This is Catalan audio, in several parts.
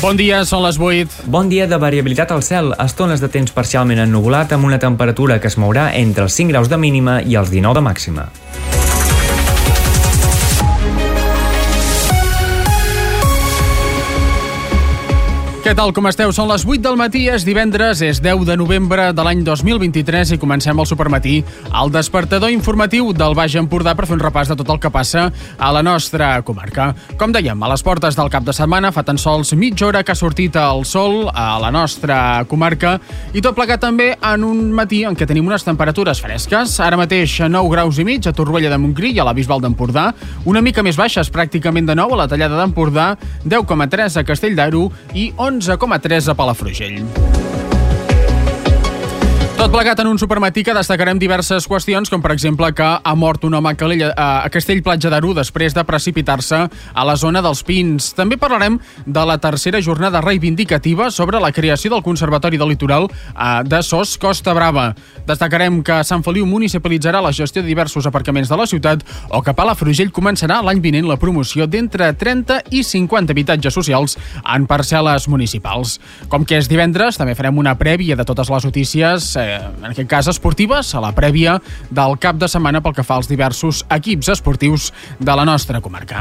Bon dia, són les 8. Bon dia de variabilitat al cel, estones de temps parcialment ennuvolat amb una temperatura que es mourà entre els 5 graus de mínima i els 19 de màxima. Què tal, com esteu? Són les 8 del matí, és divendres, és 10 de novembre de l'any 2023 i comencem el Supermatí, el despertador informatiu del Baix Empordà per fer un repàs de tot el que passa a la nostra comarca. Com dèiem, a les portes del cap de setmana fa tan sols mitja hora que ha sortit el sol a la nostra comarca i tot plegat també en un matí en què tenim unes temperatures fresques. Ara mateix 9 graus i mig a Torroella de Montgrí i a la Bisbal d'Empordà, una mica més baixes, pràcticament de 9 a la Tallada d'Empordà, 10,3 a Castell d'Aro i 11,3 a Palafrugell. Tot plegat en un supermatí que destacarem diverses qüestions, com per exemple que ha mort un home a Castell-Platja d'Aro després de precipitar-se a la zona dels Pins. També parlarem de la tercera jornada reivindicativa sobre la creació del Conservatori del Litoral de Sos Costa Brava. Destacarem que Sant Feliu municipalitzarà la gestió de diversos aparcaments de la ciutat o que Palafrugell començarà l'any vinent la promoció d'entre 30 i 50 habitatges socials en parcel·les municipals. Com que és divendres, també farem una prèvia de totes les notícies en aquest cas esportives, a la prèvia del cap de setmana pel que fa als diversos equips esportius de la nostra comarca.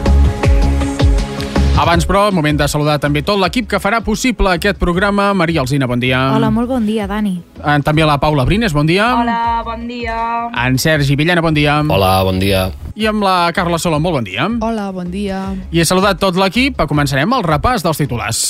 Abans, però, moment de saludar també tot l'equip que farà possible aquest programa. Maria Alsina, bon dia. Hola, molt bon dia, Dani. També la Paula Brines, bon dia. Hola, bon dia. En Sergi Villena, bon dia. Hola, bon dia. I amb la Carla Solon, molt bon dia. Hola, bon dia. I he saludat tot l'equip. Començarem el repàs dels titulars.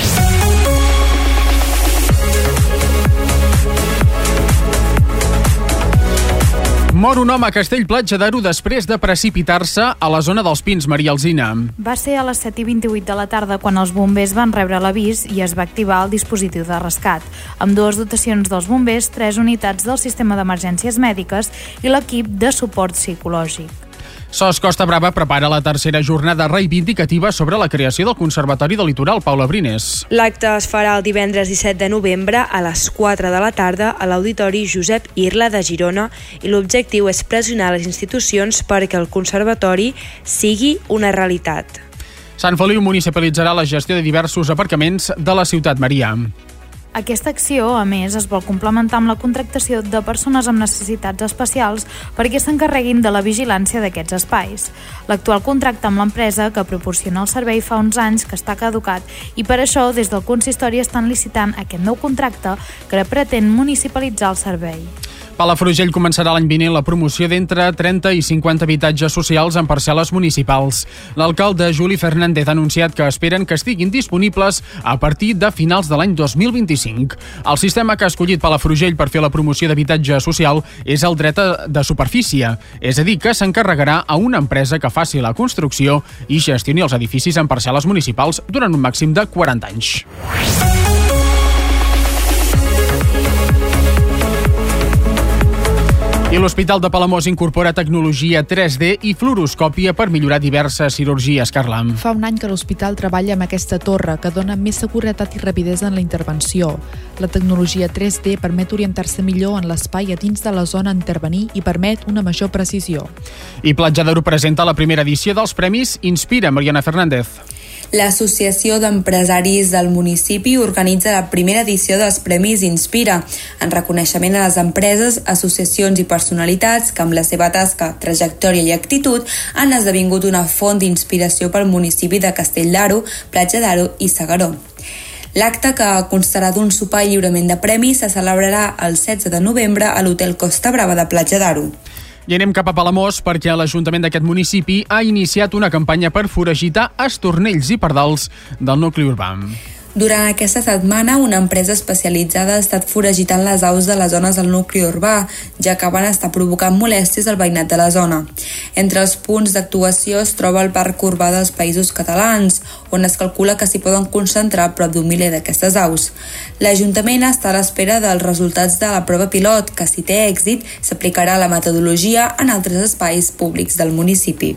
Mor un home a Castell-Platja d'Aro després de precipitar-se a la zona dels Pins, Maria Alsina. Va ser a les 7:28 de la tarda quan els bombers van rebre l'avís i es va activar el dispositiu de rescat, amb 2 dotacions dels bombers, 3 unitats del sistema d'emergències mèdiques i l'equip de suport psicològic. Sos Costa Brava prepara la tercera jornada reivindicativa sobre la creació del Conservatori del Litoral. Paula Brines. L'acte es farà el divendres 17 de novembre a les 4 de la tarda a l'Auditori Josep Irla de Girona i l'objectiu és pressionar les institucions perquè el Conservatori sigui una realitat. Sant Feliu municipalitzarà la gestió de diversos aparcaments de la ciutat, Maria. Aquesta acció, a més, es vol complementar amb la contractació de persones amb necessitats especials perquè s'encarreguin de la vigilància d'aquests espais. L'actual contracte amb l'empresa que proporciona el servei fa uns anys que està caducat i per això des del consistori estan licitant aquest nou contracte que pretén municipalitzar el servei. Palafrugell començarà l'any vinent la promoció d'entre 30 i 50 habitatges socials en parcel·les municipals. L'alcalde Juli Fernández ha anunciat que esperen que estiguin disponibles a partir de finals de l'any 2025. El sistema que ha escollit Palafrugell per fer la promoció d'habitatge social és el dret de superfície, és a dir, que s'encarregarà a una empresa que faci la construcció i gestioni els edificis en parcel·les municipals durant un màxim de 40 anys. I l'Hospital de Palamós incorpora tecnologia 3D i fluoroscòpia per millorar diverses cirurgies, Carla. Fa un any que l'hospital treballa amb aquesta torre que dona més seguretat i rapidesa en la intervenció. La tecnologia 3D permet orientar-se millor en l'espai a dins de la zona a intervenir i permet una major precisió. I Platja d'Aro presenta la primera edició dels Premis Inspira, Mariana Fernández. L'Associació d'Empresaris del municipi organitza la primera edició dels Premis Inspira, en reconeixement a les empreses, associacions i personalitats que amb la seva tasca, trajectòria i actitud han esdevingut una font d'inspiració pel municipi de Castell d'Aro, Platja d'Aro i S'Agaró. L'acte, que constarà d'un sopar i lliurament de premis, se celebrarà el 16 de novembre a l'Hotel Costa Brava de Platja d'Aro. I anem cap a Palamós perquè l'Ajuntament d'aquest municipi ha iniciat una campanya per foragitar estornells i pardals del nucli urbà. Durant aquesta setmana, una empresa especialitzada ha estat foragitant les aus de les zones del nucli urbà, ja que van estar provocant molèsties al veïnat de la zona. Entre els punts d'actuació es troba el Parc Urbà dels Països Catalans, on es calcula que s'hi poden concentrar prop d'un miler d'aquestes aus. L'Ajuntament està a l'espera dels resultats de la prova pilot, que si té èxit s'aplicarà la metodologia en altres espais públics del municipi.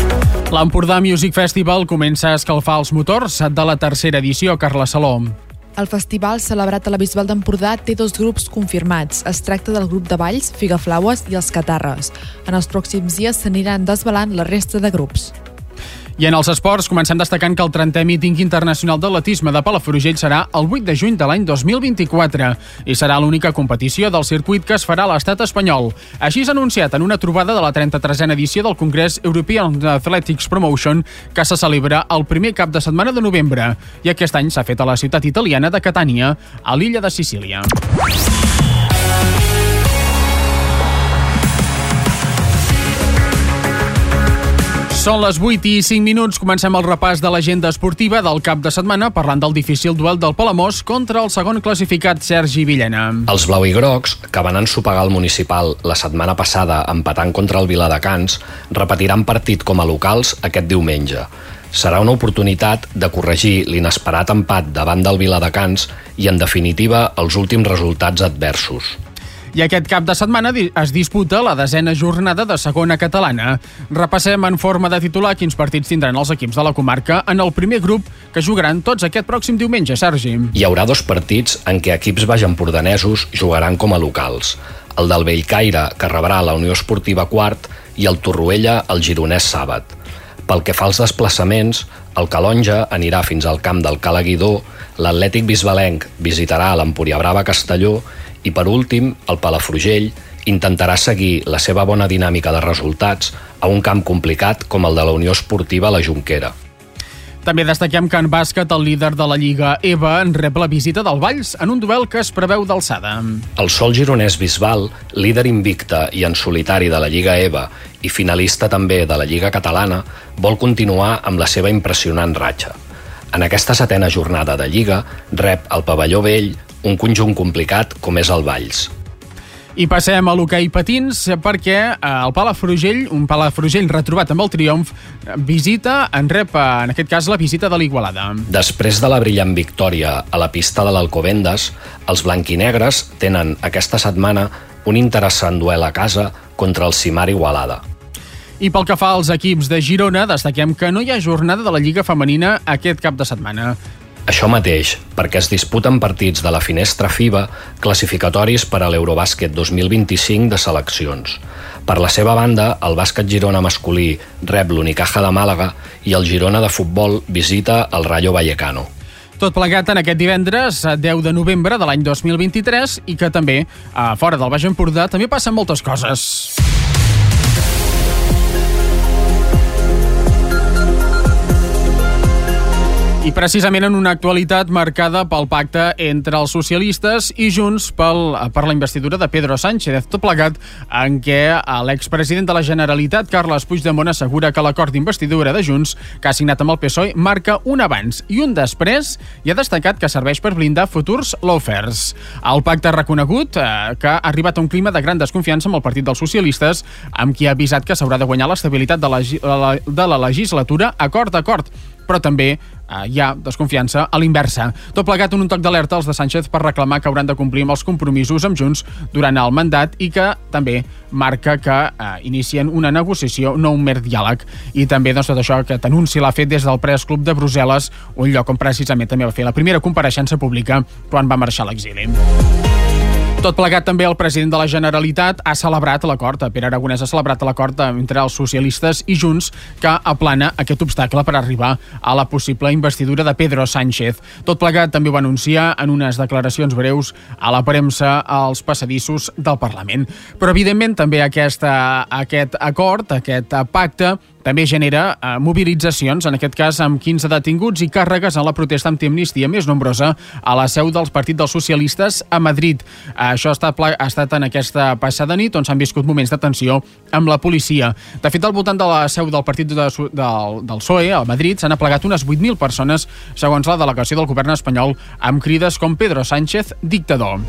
L'Empordà Music Festival comença a escalfar els motors de la tercera edició, Carla Saló. El festival, celebrat a la Bisbal d'Empordà, té 2 grups confirmats. Es tracta del grup de balls, Figaflaues i els Catarres. En els pròxims dies s'aniran desvelant la resta de grups. I en els esports comencem destacant que el 30è míting internacional d'atletisme de Palafrugell serà el 8 de juny de l'any 2024 i serà l'única competició del circuit que es farà a l'estat espanyol. Així s'ha anunciat en una trobada de la 33a edició del Congrés European Athletics Promotion que se celebra el primer cap de setmana de novembre i aquest any s'ha fet a la ciutat italiana de Catània, a l'illa de Sicília. Són les 8:05. Comencem el repàs de l'agenda esportiva del cap de setmana parlant del difícil duel del Palamós contra el segon classificat Sergi Villena. Els blauigrocs, que van ensopegar el municipal la setmana passada empatant contra el Viladecans, repetiran partit com a locals aquest diumenge. Serà una oportunitat de corregir l'inesperat empat davant del Viladecans i, en definitiva, els últims resultats adversos. I aquest cap de setmana es disputa la 10a jornada de segona catalana. Repassem en forma de titular quins partits tindran els equips de la comarca en el primer grup que jugaran tots aquest pròxim diumenge, Sergi. Hi haurà 2 partits en què equips baixempordanesos jugaran com a locals. El del Bellcaire, que rebrà la Unió Esportiva Quart, i el Torroella, el Gironès Sàbat. Pel que fa als desplaçaments, el Calonja anirà fins al camp del Cala Guidó, l'Atlètic Bisbalenc visitarà l'Empúria Brava Castelló i, per últim, el Palafrugell intentarà seguir la seva bona dinàmica de resultats a un camp complicat com el de la Unió Esportiva La Jonquera. També destaquem que en bàsquet el líder de la Lliga EVA en rep la visita del Valls en un duel que es preveu d'alçada. El Sol Gironès Bisbal, líder invicte i en solitari de la Lliga EVA i finalista també de la Lliga Catalana, vol continuar amb la seva impressionant ratxa. En aquesta 7a jornada de Lliga rep el Pavelló Vell un conjunt complicat com és el Valls. I passem a l'hoquei patins perquè el Palafrugell, un Palafrugell retrobat amb el triomf, rep en aquest cas la visita de l'Igualada. Després de la brillant victòria a la pista de l'Alcobendas, els blanquinegres tenen aquesta setmana un interessant duel a casa contra el Cimar Igualada. I pel que fa als equips de Girona, destaquem que no hi ha jornada de la Lliga Femenina aquest cap de setmana. Això mateix, perquè es disputen partits de la finestra FIBA classificatoris per a l'Eurobàsquet 2025 de seleccions. Per la seva banda, el bàsquet Girona masculí rep l'Unicaja de Màlaga i el Girona de futbol visita el Rayo Vallecano. Tot plegat en aquest divendres 10 de novembre de l'any 2023 i que també, fora del Baix Empordà, també passen moltes coses. I precisament en una actualitat marcada pel pacte entre els socialistes i Junts per la investidura de Pedro Sánchez. Tot plegat en què l'expresident de la Generalitat, Carles Puigdemont, assegura que l'acord d'investidura de Junts que ha signat amb el PSOE marca un abans i un després i ha destacat que serveix per blindar futurs lawfars. El pacte ha reconegut que ha arribat a un clima de gran desconfiança amb el Partit dels Socialistes, amb qui ha avisat que s'haurà de guanyar l'estabilitat de la legislatura acord a acord, però també hi ha desconfiança a l'inversa. Tot plegat en un toc d'alerta als de Sánchez per reclamar que hauran de complir amb els compromisos amb Junts durant el mandat i que també marca que inicien una negociació, no un mer diàleg. I també tot això, aquest anunci l'ha fet des del Press Club de Brussel·les, un lloc on precisament també va fer la primera compareixença pública quan va marxar a l'exili. Tot plegat també el president de la Generalitat ha celebrat l'acord, Pere Aragonès ha celebrat l'acord entre els socialistes i Junts que aplana aquest obstacle per arribar a la possible investidura de Pedro Sánchez. Tot plegat també ho va anunciar en unes declaracions breus a la premsa als passadissos del Parlament. Però evidentment també aquest acord, aquest pacte, també genera mobilitzacions, en aquest cas amb 15 detinguts i càrregues en la protesta antiamnistia més nombrosa a la seu del Partit dels Socialistes a Madrid. Això ha estat en aquesta passada nit on s'han viscut moments de tensió amb la policia. De fet, al voltant de la seu del Partit del PSOE a Madrid s'han aplegat unes 8.000 persones, segons la delegació del govern espanyol, amb crides com Pedro Sánchez, dictador.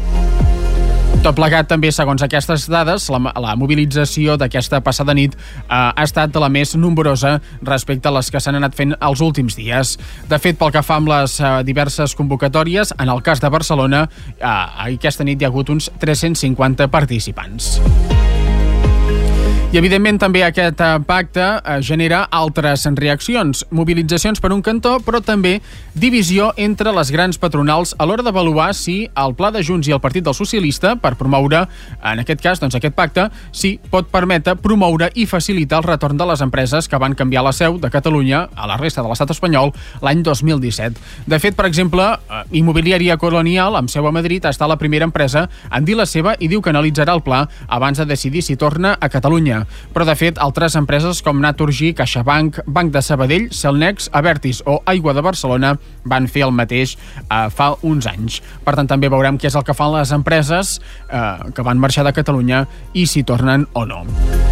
Tot plegat també, segons aquestes dades, la mobilització d'aquesta passada nit ha estat la més nombrosa respecte a les que s'han anat fent els últims dies. De fet, pel que fa amb les diverses convocatòries, en el cas de Barcelona, aquesta nit hi ha hagut uns 350 participants. I, evidentment, també aquest pacte genera altres reaccions. Mobilitzacions per un cantó, però també divisió entre les grans patronals a l'hora d'avaluar si el pla de Junts i el Partit del Socialista, per promoure, en aquest cas, doncs, aquest pacte, sí pot permetre promoure i facilitar el retorn de les empreses que van canviar la seu de Catalunya a la resta de l'estat espanyol l'any 2017. De fet, per exemple, Immobiliària Colonial, amb seu a Madrid, ha estat la primera empresa en dir la seva i diu que analitzarà el pla abans de decidir si torna a Catalunya. Però, de fet, altres empreses com Naturgy, CaixaBank, Banc de Sabadell, Cellnex, Abertis o Aigua de Barcelona van fer el mateix fa uns anys. Per tant, també veurem què és el que fan les empreses que van marxar de Catalunya i si tornen o no.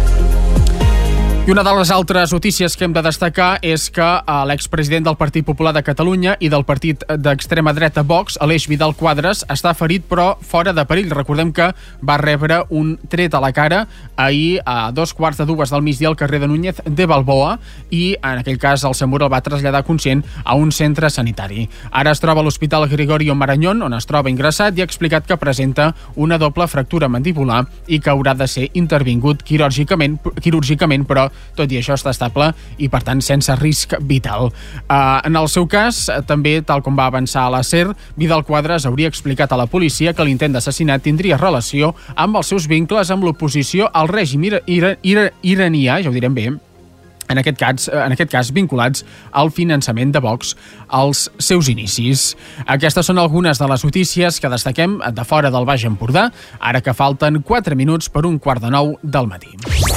I una de les altres notícies que hem de destacar és que l'expresident del Partit Popular de Catalunya i del partit d'extrema dreta Vox, Aleix Vidal Quadras, està ferit però fora de perill. Recordem que va rebre un tret a la cara ahir a 2:15 del migdia al carrer de Núñez de Balboa i en aquell cas el SAMUR el va traslladar conscient a un centre sanitari. Ara es troba a l'Hospital Gregorio Marañón, on es troba ingressat, i ha explicat que presenta una doble fractura mandibular i que haurà de ser intervingut quirúrgicament, però tot i això està estable i, per tant, sense risc vital. En el seu cas, també, tal com va avançar a la SER, Vidal Quadras hauria explicat a la policia que l'intent d'assassinat tindria relació amb els seus vincles amb l'oposició al règim iranià, ja ho direm bé, en aquest cas vinculats al finançament de Vox als seus inicis. Aquestes són algunes de les notícies que destaquem de fora del Baix Empordà, ara que falten 4 minuts per 8:45 del matí.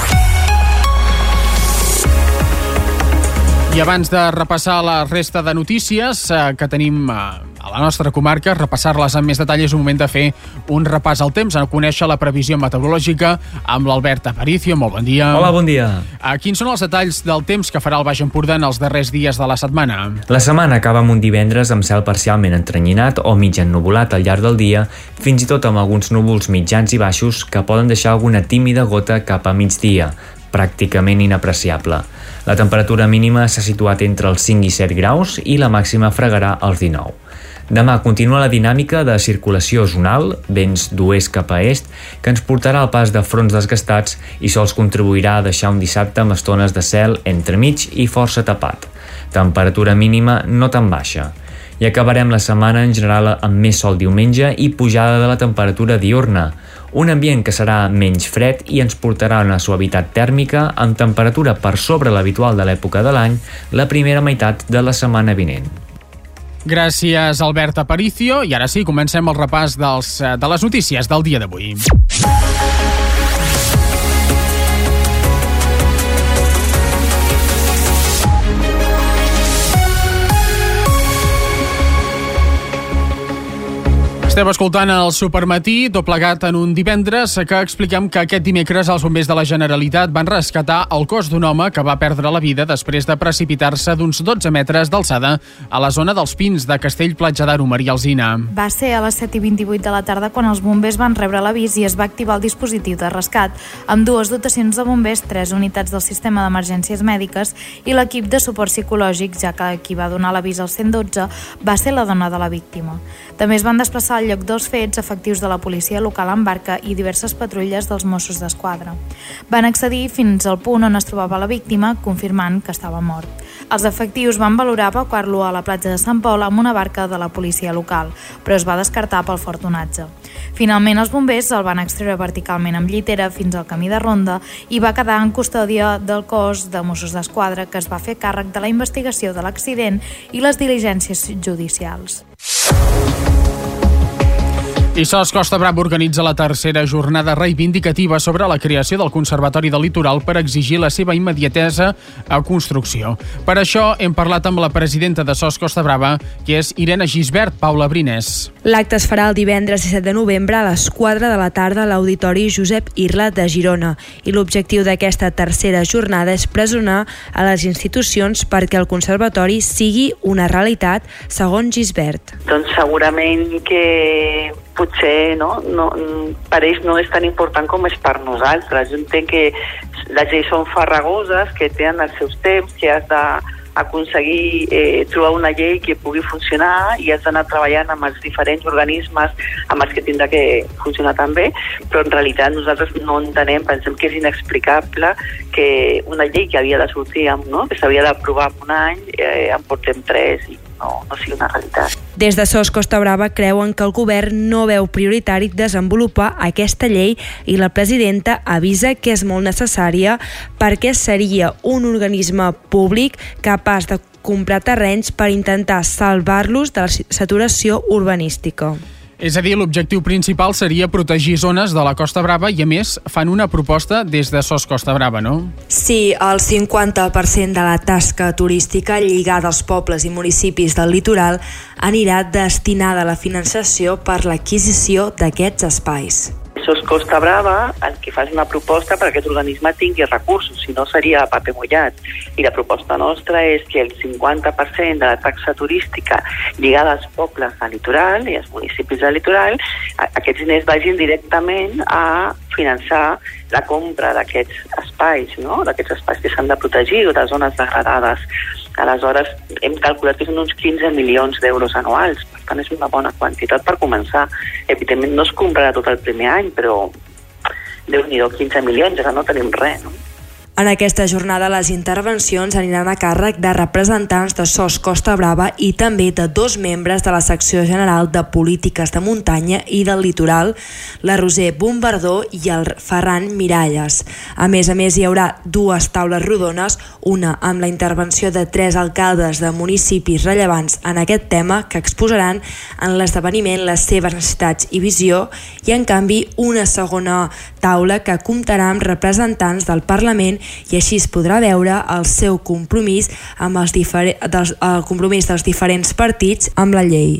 I abans de repassar la resta de notícies que tenim a la nostra comarca, repassar-les amb més detall, és un moment de fer un repàs al temps, a conèixer la previsió meteorològica amb l'Albert Aparicio. Molt bon dia. Hola, bon dia. Quins són els detalls del temps que farà el Baix Empordà en els darrers dies de la setmana? La setmana acaba amb un divendres amb cel parcialment entrenyinat o mig ennuvolat al llarg del dia, fins i tot amb alguns núvols mitjans i baixos que poden deixar alguna tímida gota cap a migdia, pràcticament inapreciable. La temperatura mínima s'ha situat entre els 5 i 7 graus i la màxima fregarà els 19. Demà continua la dinàmica de circulació zonal, vents d'oest cap a est, que ens portarà al pas de fronts desgastats i sols contribuirà a deixar un dissabte amb estones de cel entremig i força tapat. Temperatura mínima no tan baixa. I acabarem la setmana en general amb més sol diumenge i pujada de la temperatura diürna, un ambient que serà menys fred i ens portarà una suavitat tèrmica amb temperatura per sobre l'habitual de l'època de l'any la primera meitat de la setmana vinent. Gràcies, Albert Aparicio. I ara sí, comencem el repàs de les notícies del dia d'avui. Estem escoltant el Supermatí, tot plegat en un divendres, que expliquem que aquest dimecres els bombers de la Generalitat van rescatar el cos d'un home que va perdre la vida després de precipitar-se d'uns 12 metres d'alçada a la zona dels Pins de Castell-Platja d'Aro, Maria Alsina. Va ser a les 7:28 de la tarda quan els bombers van rebre l'avís i es va activar el dispositiu de rescat, amb 2 dotacions de bombers, 3 unitats del sistema d'emergències mèdiques i l'equip de suport psicològic, ja que qui va donar l'avís al 112 va ser la dona de la víctima. També es van desplaçar al lloc dels fets efectius de la policia local en barca i diverses patrulles dels Mossos d'Esquadra. Van accedir fins al punt on es trobava la víctima, confirmant que estava mort. Els efectius van valorar evacuar-lo a la platja de Sant Pol amb una barca de la policia local, però es va descartar pel fort onatge. Finalment, els bombers el van extreure verticalment amb llitera fins al camí de ronda i va quedar en custòdia del cos de Mossos d'Esquadra, que es va fer càrrec de la investigació de l'accident i les diligències judicials. I SOS Costa Brava organitza la tercera jornada reivindicativa sobre la creació del Conservatori del Litoral per exigir la seva immediatesa a construcció. Per això hem parlat amb la presidenta de SOS Costa Brava, que és Irene Gisbert. Paula Brines. L'acte es farà el divendres 17 de novembre a les 4 de la tarda a l'Auditori Josep Irla de Girona i l'objectiu d'aquesta tercera jornada és pressionar a les institucions perquè el Conservatori sigui una realitat, segons Gisbert. Doncs segurament que potser per ells no és tan important com és per nosaltres. Jo entenc que les lleis són farragoses, que tenen els seus temps, que has aconseguir trobar una llei que pugui funcionar i has d'anar treballant amb els diferents organismes amb els que tindrà que funcionar també, però en realitat nosaltres no entenem, pensem que és inexplicable que una llei que havia de sortir, que s'havia d'aprovar en un any, en portem 3 i no sigui una realitat. Des de SOS Costa Brava creuen que el govern no veu prioritari desenvolupar aquesta llei i la presidenta avisa que és molt necessària perquè seria un organisme públic capaç de comprar terrenys per intentar salvar-los de la saturació urbanística. És a dir, l'objectiu principal seria protegir zones de la Costa Brava i, a més, fan una proposta des de SOS Costa Brava, no? Sí, el 50% de la tasca turística lligada als pobles i municipis del litoral anirà destinada a la finançació per l'adquisició d'aquests espais. SOS Costa Brava el que fa és una proposta perquè aquest organisme tingui recursos, si no seria paper mullat. I la proposta nostra és que el 50% de la taxa turística lligada als pobles del litoral i als municipis del litoral, aquests diners vagin directament a finançar la compra d'aquests espais, d'aquests espais que s'han de protegir o de zones degradades. Aleshores, hem calculat que són uns 15 milions d'euros anuals, per tant és una bona quantitat per començar. Evidentment no es comprarà tot el primer any, però Déu-n'hi-do, 15 milions, ara no tenim res, no? En aquesta jornada les intervencions aniran a càrrec de representants de SOS Costa Brava i també de 2 membres de la Secció General de Polítiques de Muntanya i del Litoral, la Roser Bombardó i el Ferran Miralles. A més, hi haurà 2 taules rodones, una amb la intervenció de 3 alcaldes de municipis rellevants en aquest tema que exposaran en l'esdeveniment les seves necessitats i visió, i en canvi una segona taula que comptarà amb representants del Parlament i així es podrà veure el seu compromís amb el compromís dels diferents partits amb la llei.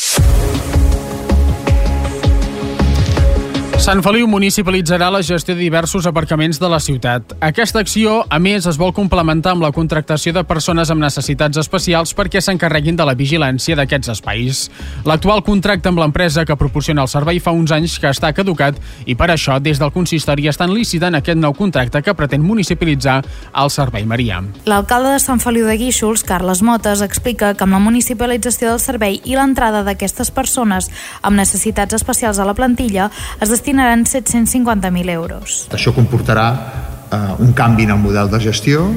Sant Feliu municipalitzarà la gestió de diversos aparcaments de la ciutat. Aquesta acció, a més, es vol complementar amb la contractació de persones amb necessitats especials perquè s'encarreguin de la vigilància d'aquests espais. L'actual contracte amb l'empresa que proporciona el servei fa uns anys que està caducat i per això des del consistori estan licitant aquest nou contracte que pretén municipalitzar el Servei Marià. L'alcalde de Sant Feliu de Guíxols, Carles Motes, explica que amb la municipalització del servei i l'entrada d'aquestes persones amb necessitats especials a la plantilla es destinaran 750.000 euros. Això comportarà un canvi en el model de gestió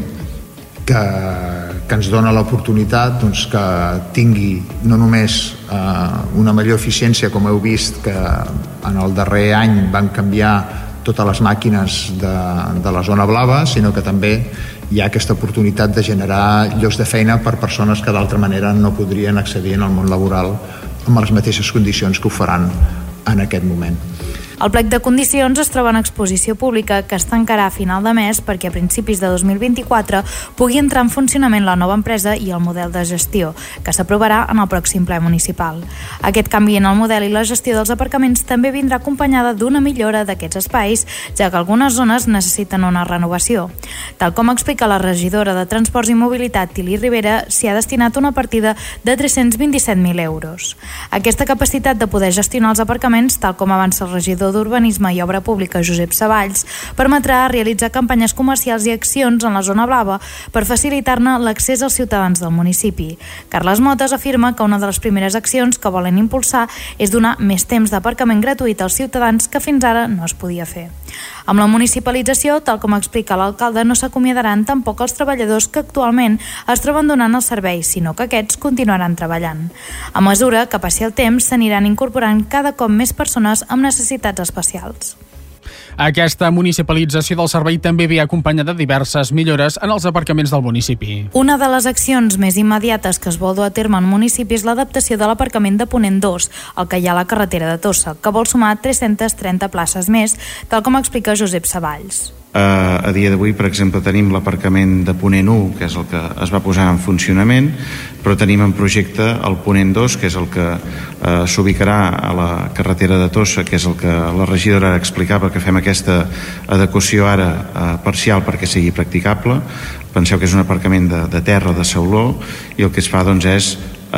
que ens dona l'oportunitat que tingui no només una major eficiència, com heu vist que en el darrer any van canviar totes les màquines de la zona blava, sinó que també hi ha aquesta oportunitat de generar llocs de feina per persones que d'altra manera no podrien accedir al món laboral amb les mateixes condicions que ho faran en aquest moment. El plec de condicions es troba en exposició pública que es tancarà a final de mes perquè a principis de 2024 pugui entrar en funcionament la nova empresa i el model de gestió, que s'aprovarà en el pròxim ple municipal. Aquest canvi en el model i la gestió dels aparcaments també vindrà acompanyada d'una millora d'aquests espais, ja que algunes zones necessiten una renovació. Tal com explica la regidora de Transports i Mobilitat, Tili Rivera, s'hi ha destinat una partida de 327.000 euros. Aquesta capacitat de poder gestionar els aparcaments, tal com avança el regidor d'Urbanisme i Obra Pública Josep Savalls, permetrà realitzar campanyes comercials i accions en la zona blava per facilitar-ne l'accés als ciutadans del municipi. Carles Motes afirma que una de les primeres accions que volen impulsar és donar més temps d'aparcament gratuït als ciutadans que fins ara no es podia fer. Amb la municipalització, tal com explica l'alcalde, no s'acomiadaran tampoc els treballadors que actualment es troben donant el servei, sinó que aquests continuaran treballant. A mesura que passi el temps, s'aniran incorporant cada cop més persones amb necessitats especials. Aquesta municipalització del servei també ve acompanyada de diverses millores en els aparcaments del municipi. Una de les accions més immediates que es vol dur a terme en municipi és l'adaptació de l'aparcament de Ponent 2, el que hi ha a la carretera de Tossa, que vol sumar 330 places més, tal com explica Josep Savalls. A dia d'avui, per exemple, tenim l'aparcament de Ponent 1, que és el que es va posar en funcionament, però tenim en projecte el Ponent 2, que és el que s'ubicarà a la carretera de Tossa, que és el que la regidora explicava, que fem aquesta adequació ara parcial perquè sigui practicable. Penseu que és un aparcament de terra, de sauló, i el que es fa és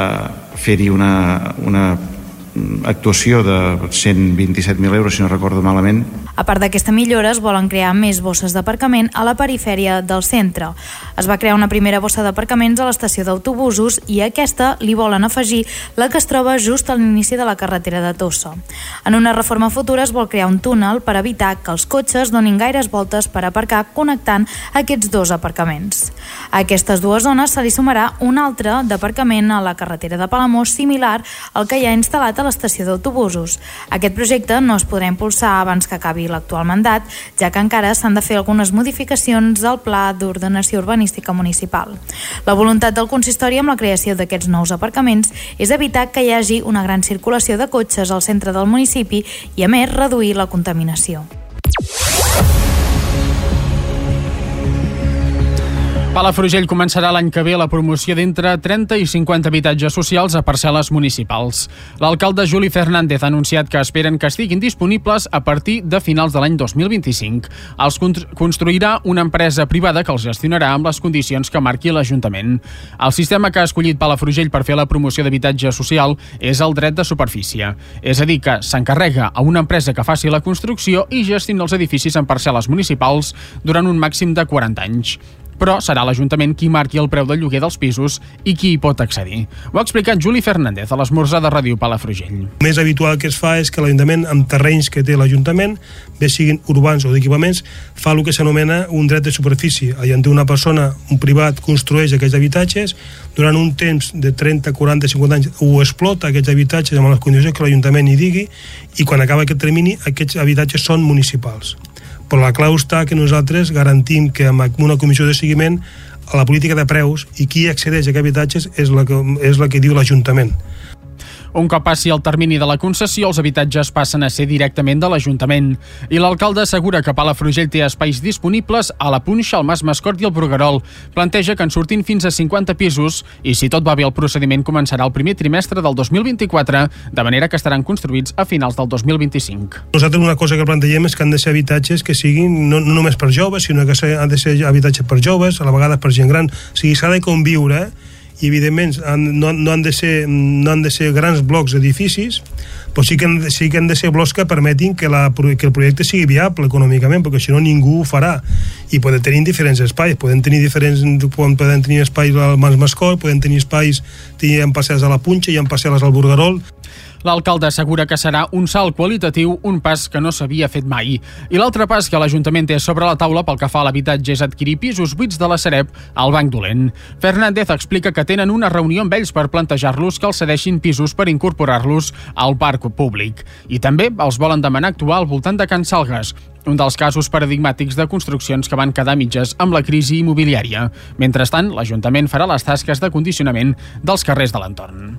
fer-hi una actuació de 127.000 euros, si no recordo malament. A part d'aquesta millora, es volen crear més bosses d'aparcament a la perifèria del centre. Es va crear una primera bossa d'aparcaments a l'estació d'autobusos i a aquesta li volen afegir la que es troba just a l'inici de la carretera de Tossa. En una reforma futura es vol crear un túnel per evitar que els cotxes donin gaires voltes per aparcar connectant aquests dos aparcaments. A aquestes dues zones se li sumarà un altre d'aparcament a la carretera de Palamós similar al que hi ha instal·lat a l'estació d'autobusos. Aquest projecte no es podrà impulsar abans que acabi l'actual mandat, ja que encara s'han de fer algunes modificacions al Pla d'Ordenació Urbanística Municipal. La voluntat del consistori amb la creació d'aquests nous aparcaments és evitar que hi hagi una gran circulació de cotxes al centre del municipi i, a més, reduir la contaminació. Palafrugell començarà l'any que ve la promoció d'entre 30 i 50 habitatges socials a parcel·les municipals. L'alcalde Juli Fernández ha anunciat que esperen que estiguin disponibles a partir de finals de l'any 2025. Els construirà una empresa privada que els gestionarà amb les condicions que marqui l'Ajuntament. El sistema que ha escollit Palafrugell per fer la promoció d'habitatge social és el dret de superfície. És a dir, que s'encarrega a una empresa que faci la construcció i gestioni els edificis en parcel·les municipals durant un màxim de 40 anys. Però serà l'Ajuntament qui marqui el preu del lloguer dels pisos i qui hi pot accedir. Ho ha explicat Juli Fernández a l'esmorzar de Ràdio Palafrugell. El més habitual que es fa és que l'Ajuntament, amb terrenys que té l'Ajuntament, bé siguin urbans o d'equipaments, fa el que s'anomena un dret de superfície. Allà on una persona, un privat, construeix aquests habitatges, durant un temps de 30, 40, 50 anys ho explota, aquests habitatges, amb les condicions que l'Ajuntament hi digui, i quan acaba aquest termini, aquests habitatges són municipals. Però la clau està que nosaltres garantim que amb una comissió de seguiment a la política de preus i qui accedeix a aquests habitatges és la que diu l'Ajuntament. Un cop passi el termini de la concessió, els habitatges passen a ser directament de l'Ajuntament. I l'alcalde assegura que Palafrugell té espais disponibles a la Punxa, el Mas Mascort i el Bruguerol. Planteja que en surtin fins a 50 pisos i, si tot va bé, el procediment començarà el primer trimestre del 2024, de manera que estaran construïts a finals del 2025. Nosaltres una cosa que plantegem és que han de ser habitatges que siguin no només per joves, sinó que han de ser habitatges per joves, a la vegada per gent gran. O sigui, s'ha de conviure, i evidentment no han de ser grans blocs d'edificis, però sí que han de ser blocs que permetin que el projecte sigui viable econòmicament, perquè si no ningú ho farà. I poden tenir diferents espais, poden tenir espais al Mas Mascort, poden tenir espais, hi ha parcel·les a la Punxa, hi ha parcel·les al Bruguerol. L'alcalde assegura que serà un salt qualitatiu, un pas que no s'havia fet mai. I l'altre pas que l'Ajuntament té sobre la taula pel que fa a l'habitatge és adquirir pisos buits de la Sareb al Banc Dolent. Fernández explica que tenen una reunió amb ells per plantejar-los que els cedeixin pisos per incorporar-los al parc públic. I també els volen demanar actuar al voltant de Can Salgues, un dels casos paradigmàtics de construccions que van quedar mitges amb la crisi immobiliària. Mentrestant, l'Ajuntament farà les tasques de condicionament dels carrers de l'entorn.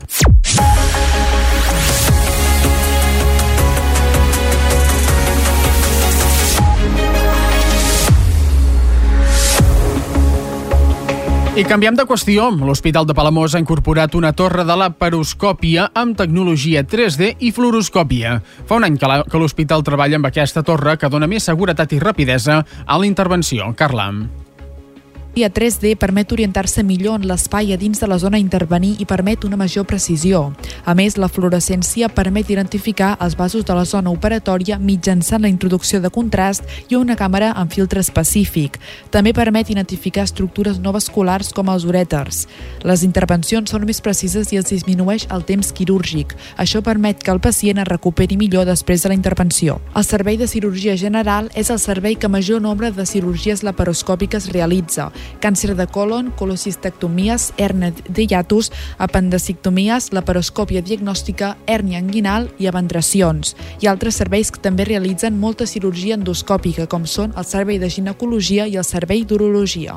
I canviem de qüestió. L'Hospital de Palamós ha incorporat una torre de laparoscòpia amb tecnologia 3D i fluoroscòpia. Fa un any que l'hospital treballa amb aquesta torre que dona més seguretat i rapidesa a la intervenció. Carla. La 3D permet orientar-se millor en l'espai a dins de la zona a intervenir i permet una major precisió. A més, la fluorescència permet identificar els vasos de la zona operatòria mitjançant la introducció de contrast i una càmera amb filtre específic. També permet identificar estructures no vasculars com els urèters. Les intervencions són més precises i es disminueix el temps quirúrgic. Això permet que el pacient es recuperi millor després de la intervenció. El Servei de Cirurgia General és el servei que major nombre de cirurgies laparoscòpiques realitza. Càncer de colon, colocistectomies, hèrnia de hiatus, apendicectomies, laparoscòpia diagnòstica, hèrnia inguinal i aventracions. Hi ha altres serveis que també realitzen molta cirurgia endoscòpica, com són el Servei de Ginecologia i el Servei d'Urologia.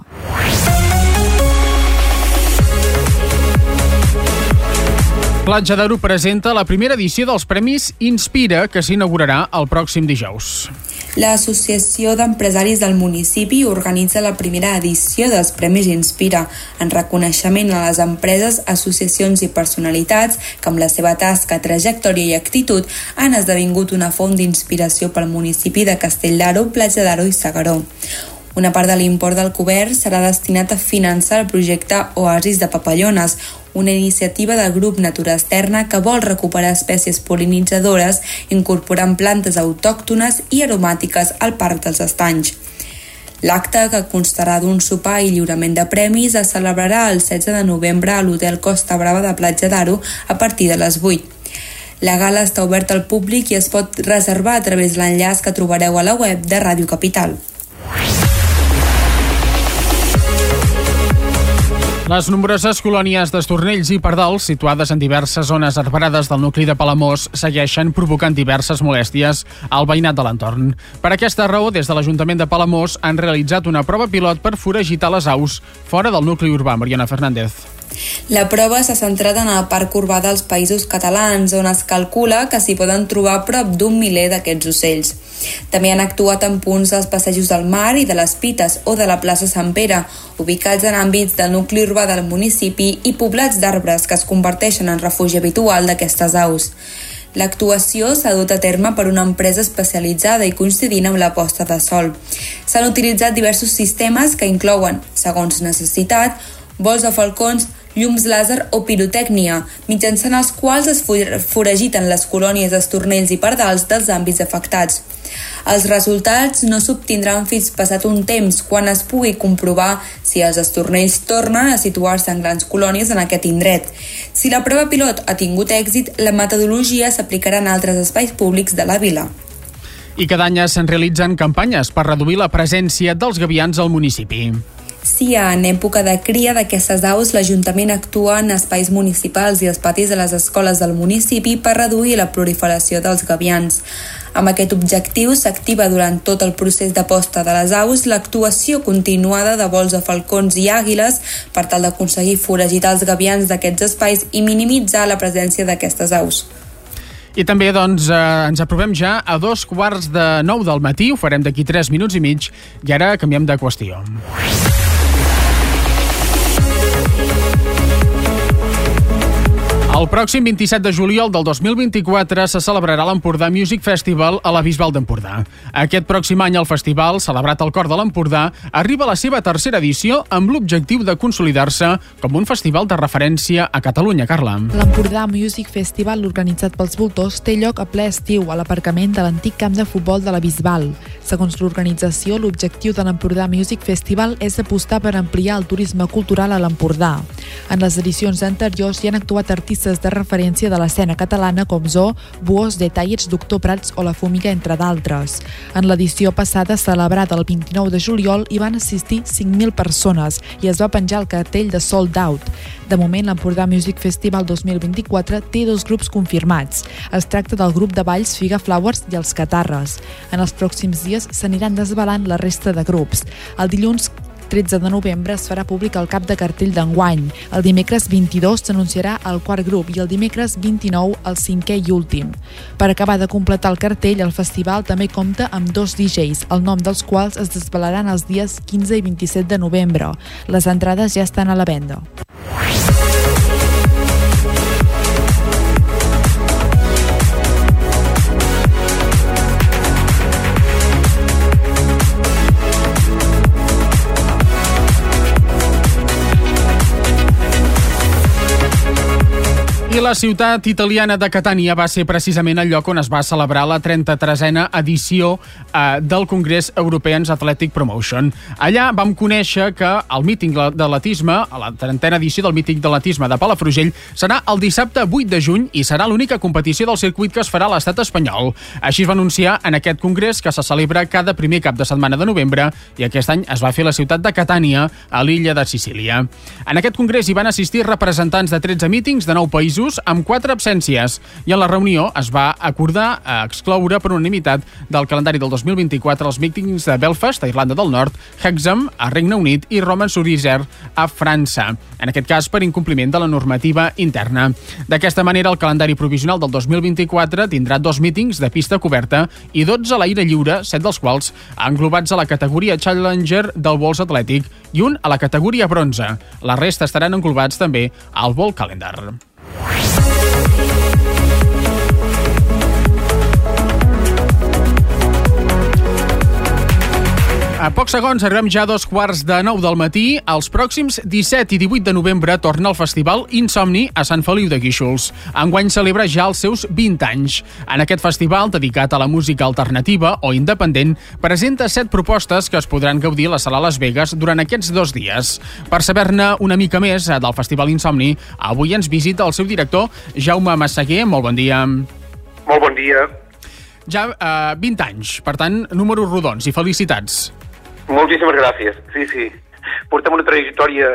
Platja d'Aro presenta la primera edició dels Premis Inspira, que s'inaugurarà el pròxim dijous. L'Associació d'Empresaris del municipi organitza la primera edició dels Premis Inspira, en reconeixement a les empreses, associacions i personalitats que amb la seva tasca, trajectòria i actitud han esdevingut una font d'inspiració pel municipi de Castell d'Aro, Platja d'Aro i S'Agaró. Una part de l'import del cobert serà destinat a finançar el projecte Oasis de Papallones, una iniciativa del grup Natura Externa que vol recuperar espècies pol·linitzadores incorporant plantes autòctones i aromàtiques al Parc dels Estanys. L'acte, que constarà d'un sopar i lliurament de premis, es celebrarà el 16 de novembre a l'Hotel Costa Brava de Platja d'Aro a partir de les 8. La gala està oberta al públic i es pot reservar a través de l'enllaç que trobareu a la web de Ràdio Capital. Les nombroses colònies d'estornells i pardals, situades en diverses zones arbrades del nucli de Palamós, segueixen provocant diverses molèsties al veïnat de l'entorn. Per aquesta raó, des de l'Ajuntament de Palamós han realitzat una prova pilot per foragitar les aus fora del nucli urbà. Mariana Fernández. La prova s'ha centrat en el Parc Urbà dels Països Catalans, on es calcula que s'hi poden trobar prop d'un miler d'aquests ocells. També han actuat en punts dels passejos del Mar i de les Pites o de la plaça Sant Pere, ubicats en àmbits del nucli urbà del municipi i poblats d'arbres que es converteixen en refugi habitual d'aquestes aus. L'actuació s'ha dut a terme per una empresa especialitzada i coincidint amb la posta de sol. S'han utilitzat diversos sistemes que inclouen, segons necessitat, vols de falcons, llums làser o pirotècnia, mitjançant els quals es foragiten les colònies d'estornells i pardals dels àmbits afectats. Els resultats no s'obtindran fins passat un temps, quan es pugui comprovar si els estornells tornen a situar-se en grans colònies en aquest indret. Si la prova pilot ha tingut èxit, la metodologia s'aplicarà en altres espais públics de la vila. I cada any se'n realitzen campanyes per reduir la presència dels gavians al municipi. Si en època de cria d'aquestes aus, l'Ajuntament actua en espais municipals i els patis de les escoles del municipi per reduir la proliferació dels gavians. Amb aquest objectiu s'activa durant tot el procés de posta de les aus l'actuació continuada de vols de falcons i àguiles per tal d'aconseguir foragitar els gavians d'aquests espais i minimitzar la presència d'aquestes aus. I també, ens aprovem ja a 8:45 del matí, ho farem d'aquí 3 minuts i mig, i ara canviem de qüestió. El pròxim 27 de juliol del 2024 se celebrarà l'Empordà Music Festival a la Bisbal d'Empordà. Aquest pròxim any el festival, celebrat al cor de l'Empordà, arriba a la seva tercera edició amb l'objectiu de consolidar-se com un festival de referència a Catalunya. Carla. L'Empordà Music Festival, organitzat pels Voltors, té lloc a ple estiu a l'aparcament de l'antic camp de futbol de la Bisbal. Segons l'organització, l'objectiu de l'Empordà Music Festival és apostar per ampliar el turisme cultural a l'Empordà. En les edicions anteriors hi han actuat artistes de referència de l'escena catalana com Zo, Buos, Detallets, Doctor Prats o La Fumiga, entre d'altres. En l'edició passada, celebrada el 29 de juliol, hi van assistir 5.000 persones i es va penjar el cartell de Sold Out. De moment, l'Empordà Music Festival 2024 té 2 grups confirmats. Es tracta del grup de balls Figa Flowers i els Catarres. En els pròxims dies s'aniran desvelant la resta de grups. El dilluns 13 de novembre es farà públic el cap de cartell d'enguany. El dimecres 22 s'anunciarà el quart grup i el dimecres 29 el 5è i últim. Per acabar de completar el cartell, el festival també compta amb 2 DJs, el nom dels quals es desvelaran els dies 15 i 27 de novembre. Les entrades ja estan a la venda. I la ciutat italiana de Catània va ser precisament el lloc on es va celebrar la 33a edició del Congrés Europeans Athletic Promotion. Allà vam conèixer que el míting d'atletisme, la 30a edició del míting d'atletisme de Palafrugell, serà el dissabte 8 de juny i serà l'única competició del circuit que es farà a l'estat espanyol. Així es va anunciar en aquest congrés, que se celebra cada primer cap de setmana de novembre, i aquest any es va fer a la ciutat de Catània, a l'illa de Sicília. En aquest congrés hi van assistir representants de 13 mítings de 9 països amb 4 absències, i en la reunió es va acordar excloure per unanimitat del calendari del 2024 els mítings de Belfast, a Irlanda del Nord, Hexham, a Regne Unit, i Romans-sur-Isère, a França, en aquest cas per incompliment de la normativa interna. D'aquesta manera, el calendari provisional del 2024 tindrà 2 mítings de pista coberta i 12 a l'aire lliure, 7 dels quals englobats a la categoria Challenger del vols atlètic i un a la categoria bronze. La resta estaran englobats també al vol calendar. A pocs segons arribem ja a 8:45 del matí. Els pròxims 17 i 18 de novembre torna el Festival Insomni a Sant Feliu de Guíxols. Enguany celebra ja els seus 20 anys. En aquest festival, dedicat a la música alternativa o independent, presenta 7 propostes que es podran gaudir a la Sala Las Vegas durant aquests 2 dies. Per saber-ne una mica més del Festival Insomni, avui ens visita el seu director, Jaume Massaguer. Molt bon dia. Molt bon dia. Ja 20 anys, per tant, números rodons i felicitats. Moltíssimes gràcies, sí. Portem una trajectòria,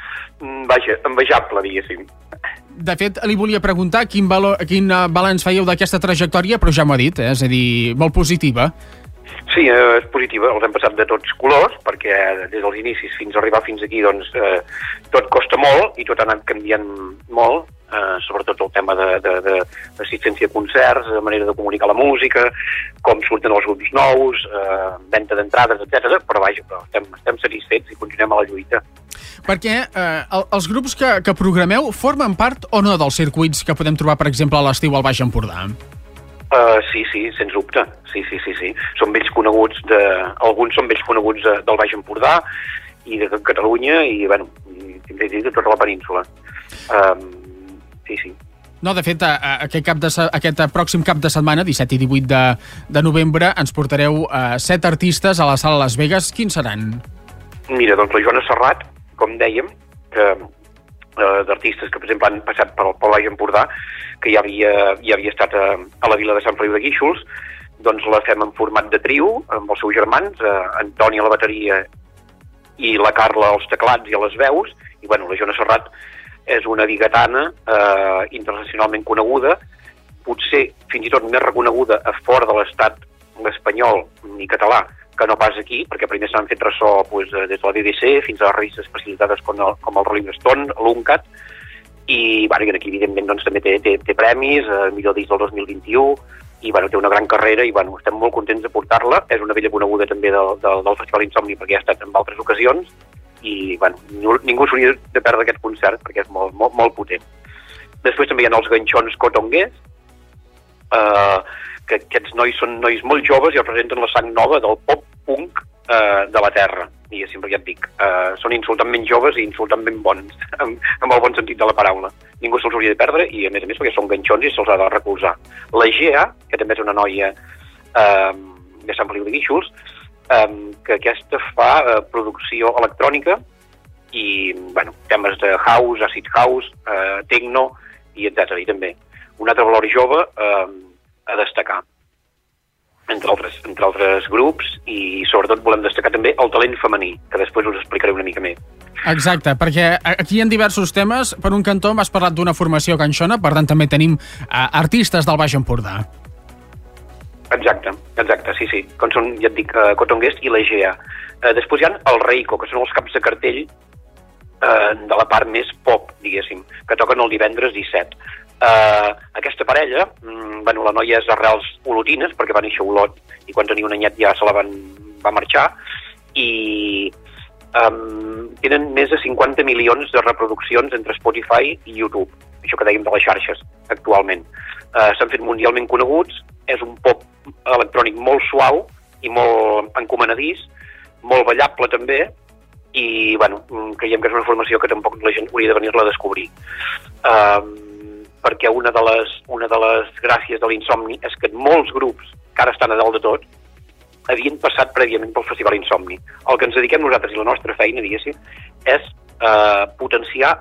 envejable, diguéssim. De fet, li volia preguntar quin balanç fèieu d'aquesta trajectòria, però ja m'ho ha dit, és a dir, molt positiva. Sí, és positiva, els hem passat de tots colors, perquè des dels inicis fins a arribar fins aquí, doncs, tot costa molt i tot ha anat canviant molt, sobretot el tema d'assistència a concerts, de manera de comunicar la música, com surten els grups nous, venda d'entrades, etc. Però vaja, estem satisfets i continuem a la lluita. Perquè els grups que programeu formen part o no dels circuits que podem trobar, per exemple, a l'estiu al Baix Empordà? Sí, sens dubte. Sí. Són vells coneguts, alguns són vells coneguts del Baix Empordà i de Catalunya i, bueno, de tota la península. Sí. No, de fet, aquest pròxim cap de setmana, 17 i 18 de novembre, ens portareu 7 artistes a la Sala Las Vegas. Quins seran? Mira, doncs la Joana Serrat, com dèiem, d'artistes que, per exemple, han passat pel Baix Empordà, que ja havia estat a la vila de Sant Feliu de Guíxols, doncs la fem en format de trio, amb els seus germans, Antoni a la bateria i la Carla als teclats i a les veus, i, bueno, la Joana Serrat és una bigatana internacionalment coneguda, potser fins i tot més reconeguda a fora de l'estat espanyol i català que no pas aquí, perquè primer s'han fet ressò des de la BBC fins a les revistes especialitzades com el Rolling Stone, l'UNCAT, i aquí evidentment doncs, també té premis, millor disc del 2021, i té una gran carrera i estem molt contents de portar-la. És una vella coneguda també del Festival Insomni perquè ha estat en altres ocasions i ningú s'hauria de perdre aquest concert perquè és molt potent. Després també hi ha els ganxons cotonguers, que aquests nois són nois molt joves i representen la sang nova del pop-punk de la terra, diguéssim, perquè ja et dic, són insultantment joves i insultantment bons, amb el bon sentit de la paraula. Ningú se'ls hauria de perdre i, a més perquè són ganxons i se'ls ha de recolzar. La Gea, que també és una noia de Sant Feliu de Guíxols, que aquesta fa producció electrònica i, temes de house, acid house, techno i etc. I també un altre valor jove a destacar, entre altres grups, i sobretot volem destacar també el talent femení, que després us explicaré una mica més. Exacte, perquè aquí hi ha diversos temes. Per un cantó m'has parlat d'una formació ganxona, per tant també tenim artistes del Baix Empordà. Exacte, sí. Com són, ja et dic, Cotonguers i la Gea. Després hi ha el Reiko, que són els caps de cartell de la part més pop, diguéssim, que toquen el divendres 17. Aquesta parella, la noia és d'arrels olotines, perquè va néixer a Olot, i quan tenia un anyet ja se la va marxar, i tenen més de 50 milions de reproduccions entre Spotify i YouTube, això que dèiem de les xarxes actualment. S'han fet mundialment coneguts, és un pop electrònic molt suau i molt encomanadís, molt ballable també, i creiem que és una formació que tampoc la gent hauria de venir-la a descobrir. Perquè una de les gràcies de l'Insomni és que molts grups que ara estan a dalt de tot havien passat prèviament pel Festival Insomni. El que ens dediquem nosaltres i la nostra feina, diguéssim, és potenciar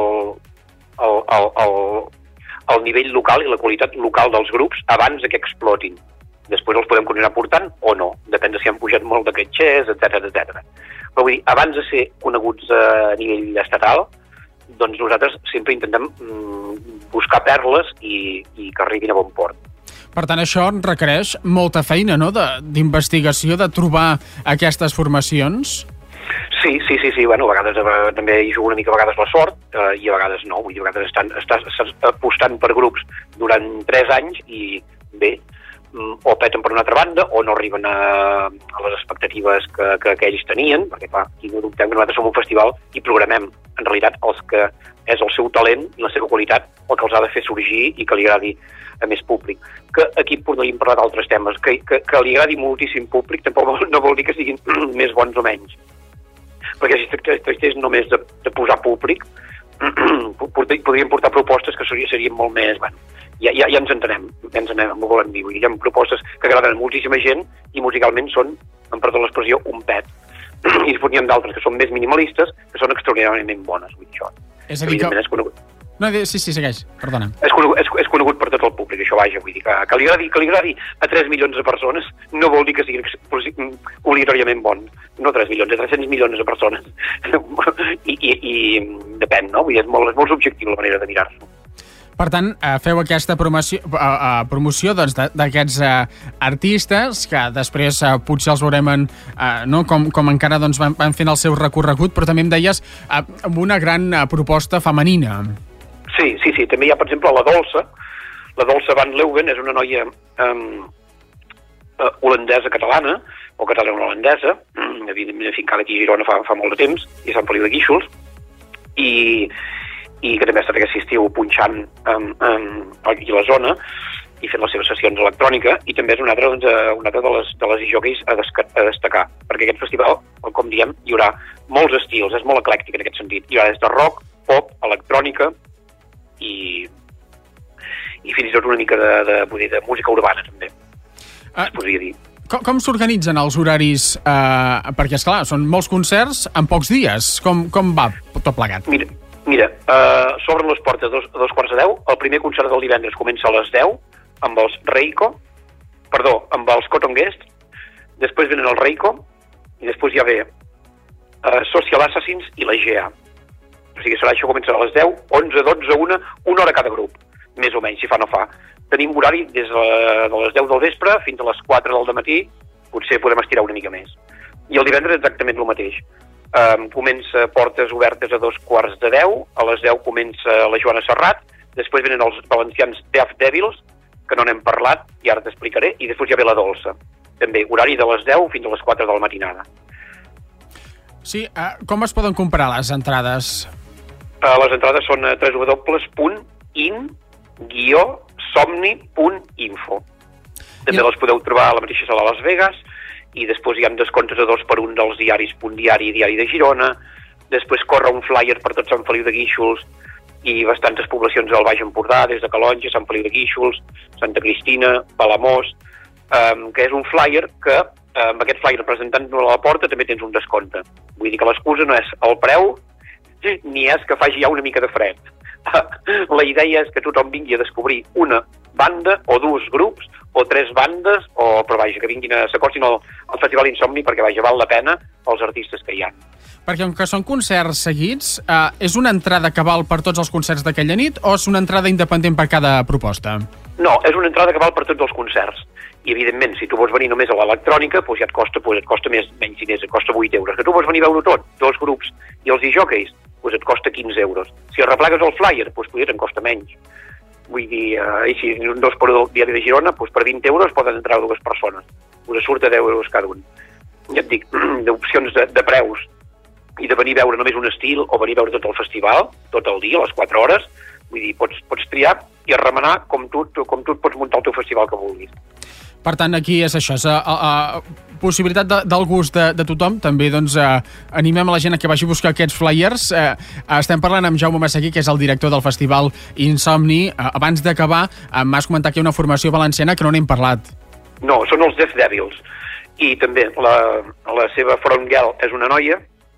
el nivell local i la qualitat local dels grups abans que explotin. Després els podem continuar portant o no, depèn de si han pujat molt de catxers, etc. Però vull dir, abans de ser coneguts a nivell estatal, doncs nosaltres sempre intentem buscar perles i que arribin a bon port. Per tant, això requereix molta feina, no?, d'investigació, de trobar aquestes formacions? Sí. A vegades també hi juga una mica a vegades la sort i a vegades no. Vull dir, a vegades estàs apostant per grups durant 3 anys i bé, o peten per una altra banda o no arriben a les expectatives que ells tenien, perquè clar, aquí no dubtem que nosaltres som un festival i programem en realitat els que és el seu talent i la seva qualitat el que els ha de fer sorgir i que li agradi a més públic. Que aquí podríem parlar d'altres temes. Que li agradi moltíssim públic tampoc no vol dir que siguin més bons o menys. Perquè si tractés només de posar públic, podríem portar propostes que serien molt més... Bueno, ja ens entenem, ho volem dir. Hi ha propostes que agraden a moltíssima gent i musicalment són, em perdó l'expressió, un pet. I després n'hi ha d'altres que són més minimalistes, que són extraordinàriament bones. Vull dir això. És a dir que... És conegut. No, sí, segueix, perdona. És conegut per tot el públic, això, vaja, vull dir que li agradi a 3 milions de persones no vol dir que siguin obligatòriament bons. No 3 milions, 300 milions de persones. I depèn, no? Vull dir, és molt subjectiu la manera de mirar-s'ho. Per tant, feu aquesta promoció d'aquests artistes que després potser els veurem com encara van fent el seu recorregut, però també em deies amb una gran proposta femenina. Sí, també hi ha, per exemple, la Dolça Van Leuven és una noia holandesa catalana, o catalana-holandesa, evidentment afincada aquí a Girona fa molt de temps, i a Sant Feliu de Guíxols, i que també ha estat aquest estiu punxant aquí a la zona i fent les seves sessions electrònica, i també és una altra de les jockeys a destacar, perquè aquest festival, com diem, hi haurà molts estils, és molt eclèctic en aquest sentit. Hi haurà des de rock, pop, electrònica i fins i tot una mica de música urbana, també, es podria dir. Com s'organitzen els horaris? Perquè, esclar, són molts concerts en pocs dies. Com va tot plegat? Mira, s'obren les portes a 2:45. El primer concert del divendres comença a les 10 amb els amb els Cotton Guest. Després venen el Reiko i després ja ve Social Assassins i la GA. O sigui, això començarà a les 10, 11, 12, 1 hora cada grup, més o menys, si fa no fa. Tenim horari des de les 10 del vespre fins a les 4 del matí, potser podem estirar una mica més. I el divendres exactament el mateix. Comença portes obertes a 9:45, a les 10 comença la Joana Serrat, després venen els valencians Deaf Devils, que no n'hem parlat, i ara t'explicaré, i després ja ve la Dolça. També horari de les 10 fins a les 4 de la matinada. Sí, com es poden comprar les entrades? Les entrades són a www.in-somni.info. També les podeu trobar a la mateixa sala de Las Vegas, i després hi ha descomptes a 2x1 dels diaris Punt Diari i Diari de Girona. Després corre un flyer per tot Sant Feliu de Guíxols i bastantes poblacions del Baix Empordà, des de Calonge, Sant Feliu de Guíxols, Santa Cristina, Palamós, que és un flyer que, amb aquest flyer presentant-lo a la porta, també tens un descompte. Vull dir que l'excusa no és el preu, ni és que faci ja una mica de fred. La idea és que tothom vingui a descobrir una banda o dos grups o 3 bandes, però vaja, que vinguin s'acostin al Festival Insomni, perquè vaja, val la pena els artistes que hi ha. Perquè com que són concerts seguits, és una entrada que val per tots els concerts d'aquella nit o és una entrada independent per cada proposta? No, és una entrada que val per tots els concerts. I, evidentment, si tu vols venir només a l'electrònica, doncs ja et costa menys diners, et costa 8 euros. Que tu vols venir a veure tot, 2 grups i els disjòqueis, doncs et costa 15 euros. Si arreplegues el flyer, doncs potser te'n costa menys. Vull dir, si un 2x1 del Diari de Girona, doncs per 20 euros poden entrar 2 persones. Us surt a 10 euros cada un. Ja et dic, d'opcions de preus i de venir a veure només un estil o venir a veure tot el festival, tot el dia, a les 4 hores, vull dir, pots triar i remenar com tu pots muntar el teu festival que vulguis. Per tant, aquí és això, és possibilitat del gust de tothom. També doncs, animem a la gent a que vagi a buscar aquests flyers. Estem parlant amb Jaume Massaguí, que és el director del Festival Insomni. Abans d'acabar, m'has comentat que hi ha una formació valenciana que no n'hem parlat. No, són els Deaf Devils. I també la seva frontgirl és una noia,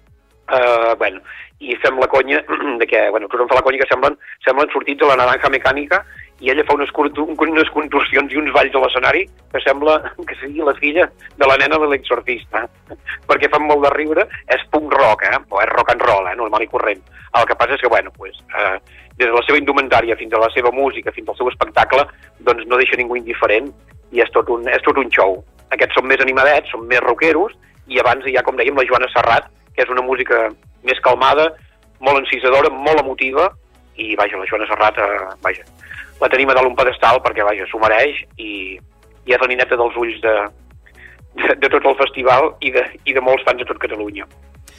i fem la conya de que, tothom fa la conya que semblen sortits de la Naranja Mecànica, i ella fa unes contorsions i uns balls a l'escenari que sembla que sigui la filla de la nena de l'exorcista, perquè fan molt de riure. És punk rock, o és rock and roll, normal i corrent. El que passa és que, des de la seva indumentària fins a la seva música, fins al seu espectacle, doncs no deixa ningú indiferent, i és tot un show. Aquests són més animadets, són més rockeros, i abans hi ha, com dèiem, la Joana Serrat, que és una música més calmada, molt encisadora, molt emotiva, i, la Joana Serrat, la tenim a dalt un pedestal perquè, s'ho mereix, i és la nineta dels ulls de tot el festival i de molts fans de tot Catalunya.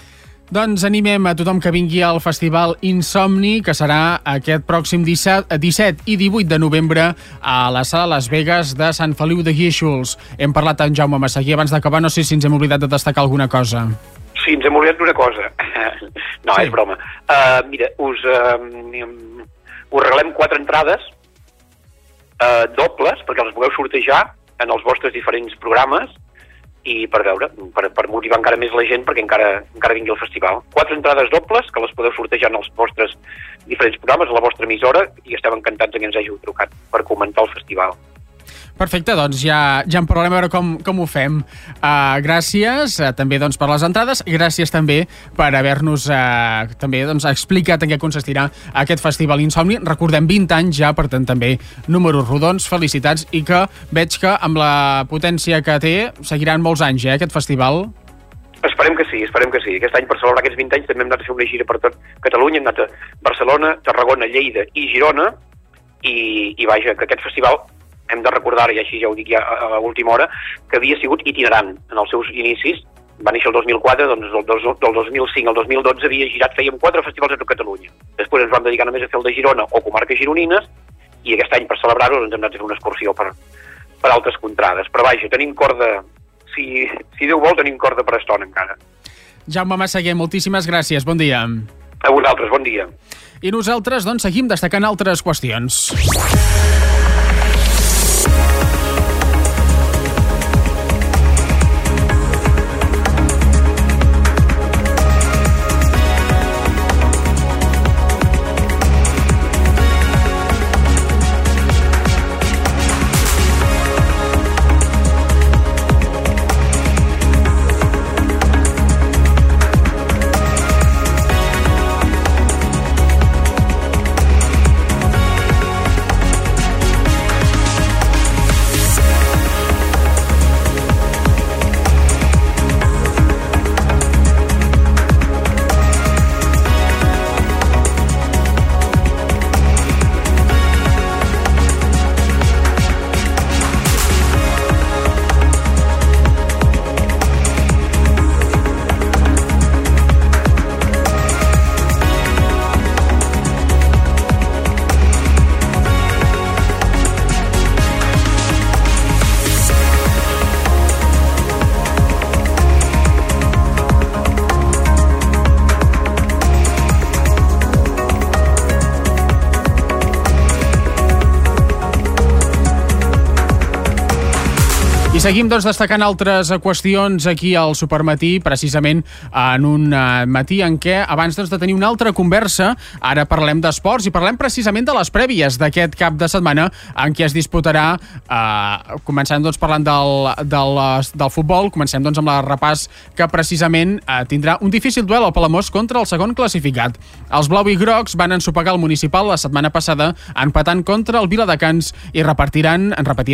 Doncs animem a tothom que vingui al Festival Insomni, que serà aquest pròxim 17 i 18 de novembre a la Sala Las Vegas de Sant Feliu de Guíxols. Hem parlat amb Jaume Massaguer. Abans d'acabar, no sé si ens hem oblidat de destacar alguna cosa. Sí, ens hem oblidat d'una cosa. No, sí. És broma. Mira, us regalem 4 entrades dobles, perquè els pugueu sortejar en els vostres diferents programes i per veure, per motivar encara més la gent perquè encara vingui al festival. 4 entrades dobles que les podeu sortejar en els vostres diferents programes, a la vostra emissora, i estem encantats que ens hàgiu trucat per comentar el festival. Perfecte, doncs ja en parlarem a veure com ho fem. Gràcies també doncs, per les entrades, gràcies també per haver-nos també doncs, explicat en què consistirà aquest Festival Insomni. Recordem 20 anys ja, per tant també números rodons, felicitats, i que veig que amb la potència que té seguiran molts anys aquest festival. Esperem que sí. Aquest any, per celebrar aquests 20 anys, també hem anat a fer una gira per tot Catalunya, hem anat a Barcelona, Tarragona, Lleida i Girona, i vaja, que aquest festival, hem de recordar, i així ja ho dic ja a l'última hora, que havia sigut itinerant en els seus inicis. Va néixer el 2004, doncs del 2005 al 2012 havia girat, fèiem 4 festivals a tot Catalunya. Després ens vam dedicar només a fer el de Girona o comarques gironines, i aquest any, per celebrar-ho, ens hem anat a fer una excursió per altres contrades. Però vaja, tenim corda, si Déu vol, tenim corda per estona encara. Jaume Massaguer, moltíssimes gràcies, bon dia. A vosaltres, bon dia. I nosaltres, doncs, seguim destacant altres qüestions. I seguim doncs, destacant altres qüestions aquí al Supermatí, precisament en un matí en què, abans doncs, de tenir una altra conversa, ara parlem d'esports i parlem precisament de les prèvies d'aquest cap de setmana en què es disputarà, començant doncs, parlant del futbol, comencem doncs, amb la repàs que precisament tindrà un difícil duel al Palamós contra el segon classificat. Els blau i grocs van ensopegar el municipal la setmana passada empatant contra el Viladecans i repetiran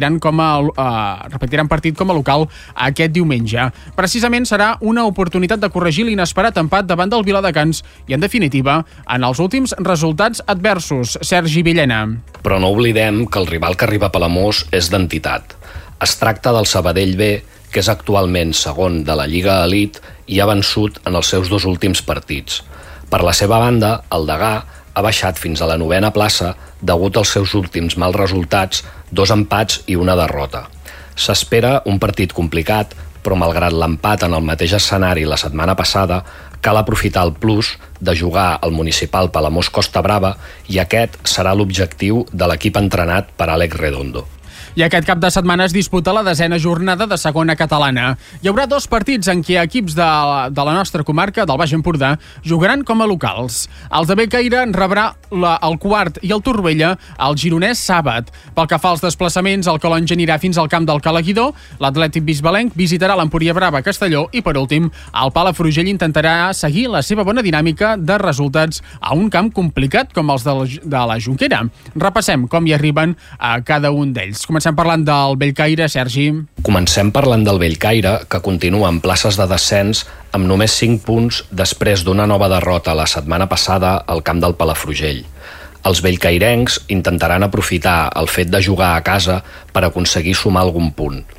partit com a local aquest diumenge. Precisament serà una oportunitat de corregir l'inesperat empat davant del Viladecans i, en definitiva, en els últims resultats adversos. Sergi Villena. Però no oblidem que el rival que arriba a Palamós és d'entitat. Es tracta del Sabadell B, que és actualment segon de la Lliga Elite i ha vençut en els seus 2 últims partits. Per la seva banda, el Degà ha baixat fins a la 9a plaça degut als seus últims mals resultats, 2 empats i una derrota. S'espera un partit complicat, però malgrat l'empat en el mateix escenari la setmana passada, cal aprofitar el plus de jugar al municipal Palamós Costa Brava i aquest serà l'objectiu de l'equip entrenat per Àlex Redondo. I aquest cap de setmana es disputa la 10a jornada de segona catalana. Hi haurà 2 partits en què equips de la nostra comarca, del Baix Empordà, jugaran com a locals. Els de Bellcaire rebrà el Quart i el Torroella el gironès Sàbat. Pel que fa als desplaçaments, el Calonge anirà fins al camp del Calaguidó, l'Atlètic Bisbalenc visitarà l'Empúria Brava Castelló i, per últim, el Palafrugell intentarà seguir la seva bona dinàmica de resultats a un camp complicat com els de la Jonquera. Repassem com hi arriben a cada un d'ells. Comencem parlant del Bellcaire, Sergi. Comencem parlant del Bellcaire, que continua en places de descens amb només 5 punts després d'una nova derrota la setmana passada al camp del Palafrugell. Els bellcairencs intentaran aprofitar el fet de jugar a casa per aconseguir sumar algun punt.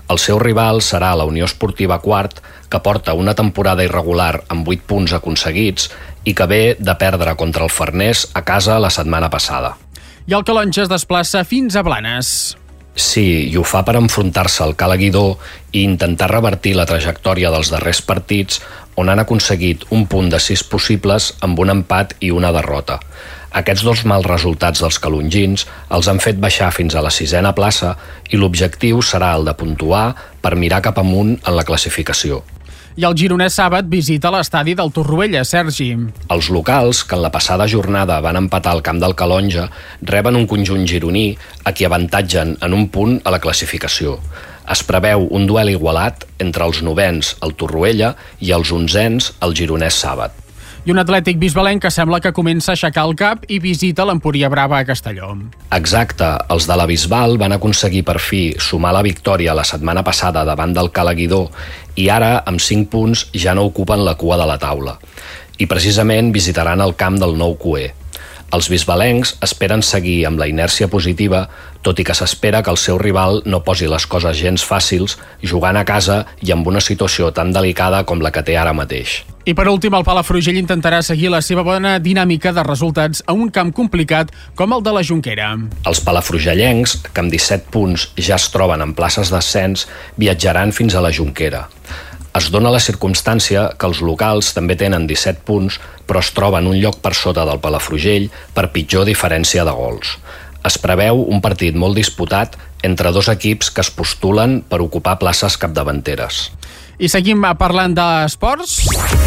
El seu rival serà la Unió Esportiva Quart, que porta una temporada irregular amb 8 punts aconseguits i que ve de perdre contra el Farners a casa la setmana passada. I el Calonge es desplaça fins a Blanes. Sí, i ho fa per enfrontar-se al Cala Guidó i intentar revertir la trajectòria dels darrers partits on han aconseguit un punt de 6 possibles amb un empat i una derrota. Aquests 2 mals resultats dels calongins els han fet baixar fins a la 6a plaça i l'objectiu serà el de puntuar per mirar cap amunt en la classificació. I el gironès Sàbat visita l'estadi del Torroella, Sergi. Els locals, que en la passada jornada van empatar al camp del Calonge, reben un conjunt gironí a qui avantatgen en un punt a la classificació. Es preveu un duel igualat entre els 9ens, el Torroella, i els 11ens, el gironès Sàbat. I un Atlètic bisbalenc que sembla que comença a aixecar el cap i visita l'Empúria Brava a Castelló. Exacte, els de la Bisbal van aconseguir per fi sumar la victòria la setmana passada davant del Cala Guidó i ara, amb 5 punts, ja no ocupen la cua de la taula. I precisament visitaran el camp del nou Cué. Els bisbalencs esperen seguir amb la inèrcia positiva, tot i que s'espera que el seu rival no posi les coses gens fàcils, jugant a casa i amb una situació tan delicada com la que té ara mateix. I per últim, el Palafrugell intentarà seguir la seva bona dinàmica de resultats a un camp complicat com el de la Jonquera. Els palafrugellencs, que amb 17 punts ja es troben en places d'ascens, viatjaran fins a la Jonquera. Es dona la circumstància que els locals també tenen 17 punts, però es troben un lloc per sota del Palafrugell per pitjor diferència de gols. Es preveu un partit molt disputat entre 2 equips que es postulen per ocupar places capdavanteres. I seguim parlant d'esports,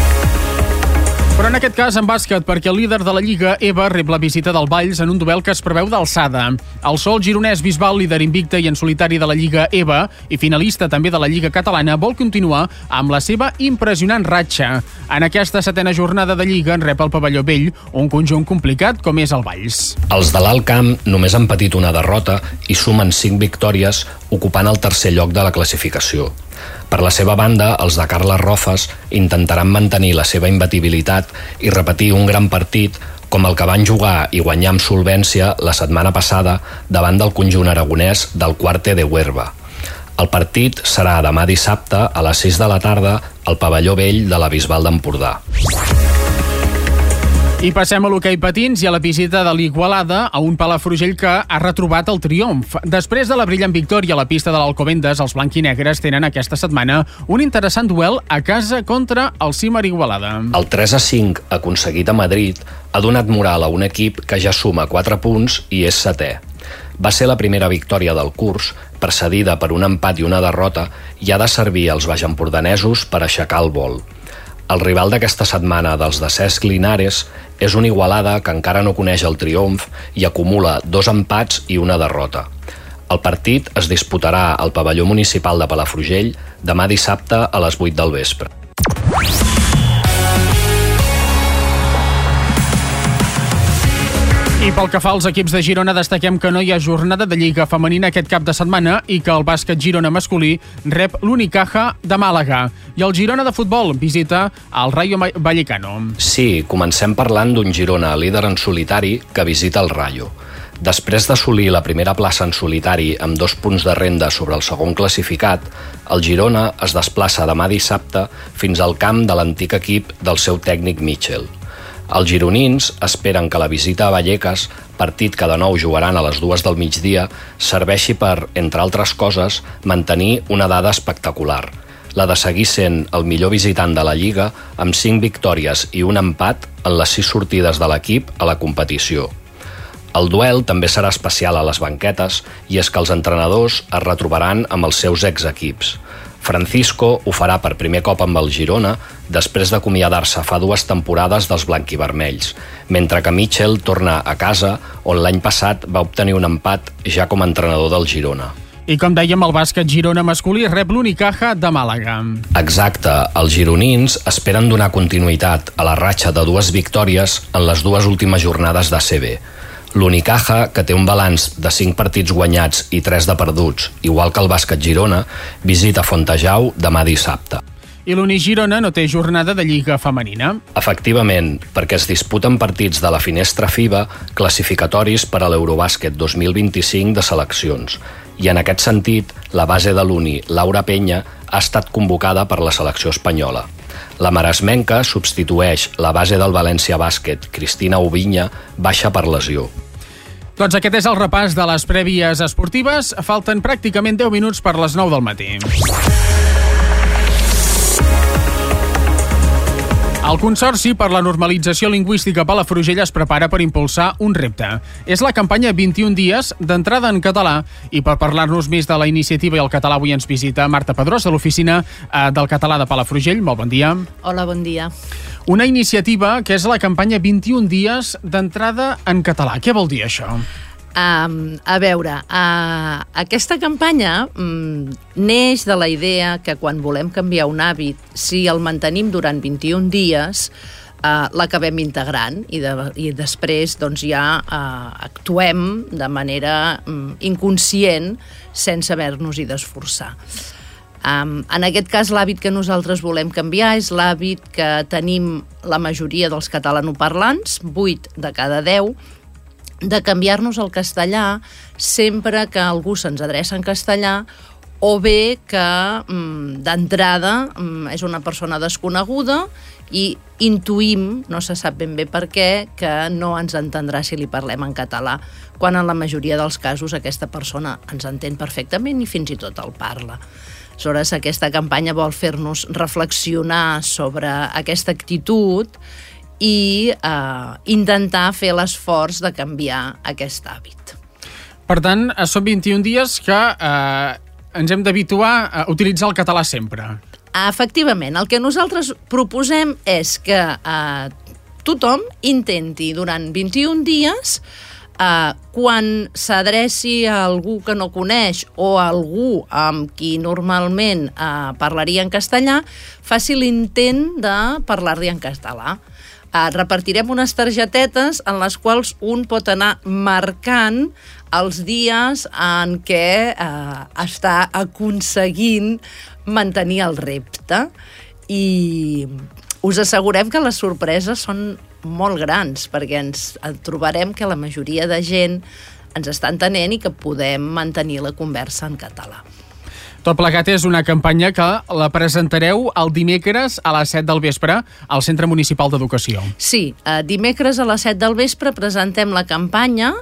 però en aquest cas en bàsquet, perquè el líder de la Lliga, EVA, rep la visita del Valls en un duel que es preveu d'alçada. El sol gironès Bisbal, líder invicte i en solitari de la Lliga EVA i finalista també de la Lliga Catalana, vol continuar amb la seva impressionant ratxa. En aquesta 7a jornada de Lliga en rep el Pavelló Vell, un conjunt complicat com és el Valls. Els de l'Alt Camp només han patit una derrota i sumen 5 victòries, ocupant el 3è lloc de la classificació. Per la seva banda, els de Carles Rofes intentaran mantenir la seva imbatibilitat i repetir un gran partit com el que van jugar i guanyar amb solvència la setmana passada davant del conjunt aragonès del Quarte de Huerva. El partit serà demà dissabte a les 6 de la tarda al Pavelló Vell de la Bisbal d'Empordà. I passem a l'hoquei patins i a la visita de l'Igualada a un Palafrugell que ha retrobat el triomf. Després de la brillant victòria a la pista de l'Alcobendas, els blanquinegres tenen aquesta setmana un interessant duel a casa contra el Címer Igualada. El 3-5 aconseguit a Madrid ha donat moral a un equip que ja suma 4 punts i és 7è. Va ser la primera victòria del curs, precedida per un empat i una derrota, i ha de servir als baixempordanesos per aixecar el vol. El rival d'aquesta setmana dels de Cesc Linares és un Igualada que encara no coneix el triomf i acumula 2 empats i una derrota. El partit es disputarà al Pavelló Municipal de Palafrugell demà dissabte a les 8 del vespre. I pel que fa als equips de Girona, destaquem que no hi ha jornada de Lliga femenina aquest cap de setmana i que el bàsquet Girona masculí rep l'Unicaja de Màlaga. I el Girona de futbol visita el Rayo Vallecano. Sí, comencem parlant d'un Girona líder en solitari que visita el Rayo. Després d'assolir la primera plaça en solitari amb 2 punts de renda sobre el segon classificat, el Girona es desplaça demà dissabte fins al camp de l'antic equip del seu tècnic Mitchell. Els gironins esperen que la visita a Vallecas, partit que de nou jugaran a les 2 del migdia, serveixi per, entre altres coses, mantenir una dada espectacular, la de seguir sent el millor visitant de la Lliga amb 5 victòries i un empat en les 6 sortides de l'equip a la competició. El duel també serà especial a les banquetes i és que els entrenadors es retrobaran amb els seus exequips. Francisco ho farà per primer cop amb el Girona després d'acomiadar-se fa 2 temporades dels blanquivermells, mentre que Mitchell torna a casa on l'any passat va obtenir un empat ja com a entrenador del Girona. I com dèiem, el bàsquet Girona masculí rep l'Unicaja de Màlaga. Exacte, els gironins esperen donar continuïtat a la ratxa de 2 victòries en les 2 últimes jornades d'ACB. L'Unicaja, que té un balanç de 5 partits guanyats i 3 de perduts, igual que el bàsquet Girona, visita Fontejau demà dissabte. I l'Uni Girona no té jornada de Lliga femenina. Efectivament, perquè es disputen partits de la finestra FIBA classificatoris per a l'Eurobàsquet 2025 de seleccions. I en aquest sentit, la base de l'Uni, Laura Penya, ha estat convocada per la selecció espanyola. La maresmenca substitueix la base del València Bàsquet, Cristina Ovinya, baixa per lesió. Doncs aquest és el repàs de les prèvies esportives. Falten pràcticament 10 minuts per les 9 del matí. El Consorci per la Normalització Lingüística Palafrugell es prepara per impulsar un repte. És la campanya 21 dies d'entrada en català, i per parlar-nos més de la iniciativa i el català avui ens visita Marta Pedrós de l'Oficina del Català de Palafrugell. Molt bon dia. Hola, bon dia. Una iniciativa que és la campanya 21 dies d'entrada en català. Què vol dir això? A veure, aquesta campanya neix de la idea que quan volem canviar un hàbit, si el mantenim durant 21 dies, l'acabem integrant i després doncs, ja actuem de manera inconscient sense haver-nos-hi d'esforçar. En aquest cas, l'hàbit que nosaltres volem canviar és l'hàbit que tenim la majoria dels catalanoparlants, 8 de cada 10, de canviar-nos al castellà sempre que algú se'ns adreça en castellà o bé que d'entrada és una persona desconeguda i intuïm, no se sap ben bé per què, que no ens entendrà si li parlem en català, quan en la majoria dels casos aquesta persona ens entén perfectament i fins i tot el parla. Aleshores, aquesta campanya vol fer-nos reflexionar sobre aquesta actitud i intentar fer l'esforç de canviar aquest hàbit. Per tant, són 21 dies que ens hem d'habituar a utilitzar el català sempre. Efectivament, el que nosaltres proposem és que tothom intenti durant 21 dies, quan s'adreci a algú que no coneix o a algú amb qui normalment parlaria en castellà, faci l'intent de parlar-li en català. Repartirem unes targetetes en les quals un pot anar marcant els dies en què està aconseguint mantenir el repte, i us assegurem que les sorpreses són molt grans, perquè ens trobarem que la majoria de gent ens està entenent i que podem mantenir la conversa en català. Tot plegat és una campanya que la presentareu el dimecres a les 7 del vespre al Centre Municipal d'Educació. Sí, dimecres a les 7 del vespre presentem la campanya.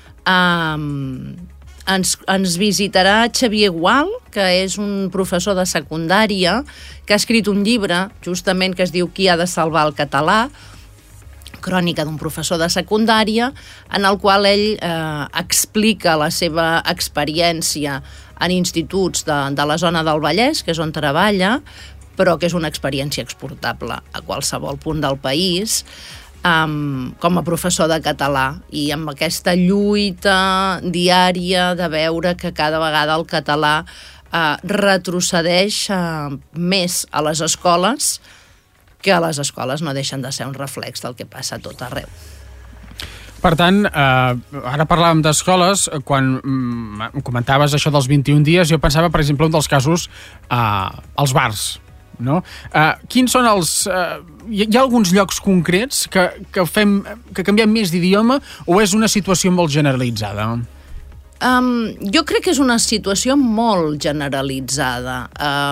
Ens visitarà Xavier Gual, que és un professor de secundària que ha escrit un llibre justament que es diu Qui ha de salvar el català, crònica d'un professor de secundària, en el qual ell explica la seva experiència en instituts de la zona del Vallès, que és on treballa, però que és una experiència exportable a qualsevol punt del país, com a professor de català, i amb aquesta lluita diària de veure que cada vegada el català retrocedeix més a les escoles, que les escoles no deixen de ser un reflex del que passa a tot arreu. Per tant, ara parlàvem d'escoles, quan comentaves això dels 21 dies, jo pensava, per exemple, un dels casos, els bars, no? Quins són els... Hi ha alguns llocs concrets que canviem més d'idioma, o és una situació molt generalitzada? Jo crec que és una situació molt generalitzada.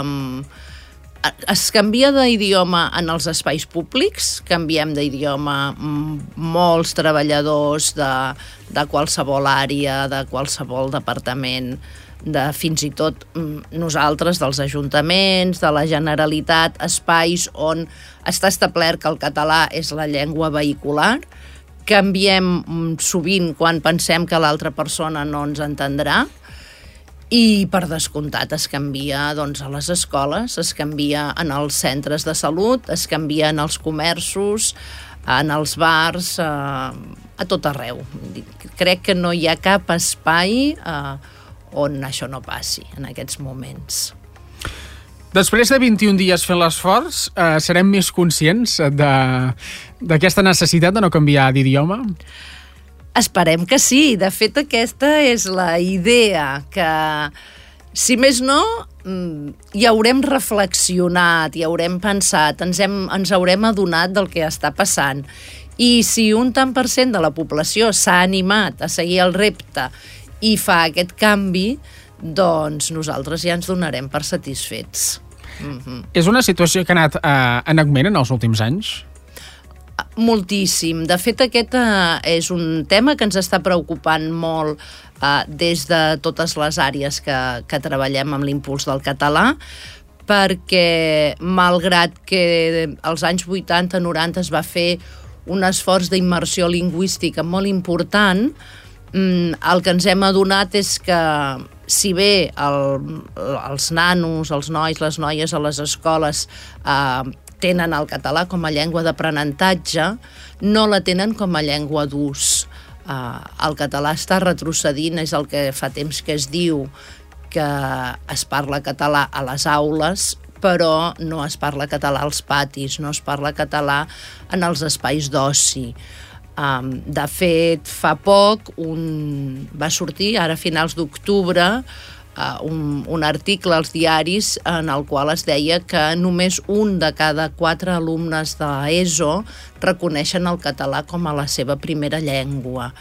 Es canvia d'idioma en els espais públics, canviem d'idioma molts treballadors de qualsevol àrea, de qualsevol departament, fins i tot nosaltres, dels ajuntaments, de la Generalitat, espais on està establert que el català és la llengua vehicular. Canviem sovint quan pensem que l'altra persona no ens entendrà. I, per descomptat, es canvia a les escoles, es canvia en els centres de salut, es canvia en els comerços, en els bars, a tot arreu. Crec que no hi ha cap espai on això no passi en aquests moments. Després de 21 dies fent l'esforç, serem més conscients d'aquesta necessitat de no canviar d'idioma? Esperem que sí. De fet, aquesta és la idea, que si més no, hi haurem reflexionat, hi haurem pensat, ens haurem adonat del que està passant. I si un tant per cent de la població s'ha animat a seguir el repte i fa aquest canvi, doncs nosaltres ja ens donarem per satisfets. És una situació que ha anat en augment en els últims anys? Moltíssim. De fet, aquest és un tema que ens està preocupant molt des de totes les àrees que treballem amb l'impuls del català, perquè malgrat que als anys 80-90 es va fer un esforç d'immersió lingüística molt important, el que ens hem adonat és que si bé els nanos, els nois, les noies a les escoles tenen el català com a llengua d'aprenentatge, no la tenen com a llengua d'ús. El català està retrocedint, és el que fa temps que es diu que es parla català a les aules, però no es parla català als patis, no es parla català en els espais d'oci. De fet, fa poc va sortir, ara a finals d'octubre, un article als diaris en el qual es deia que només un de cada 4 alumnes d'ESO reconeixen el català com a la seva primera llengua.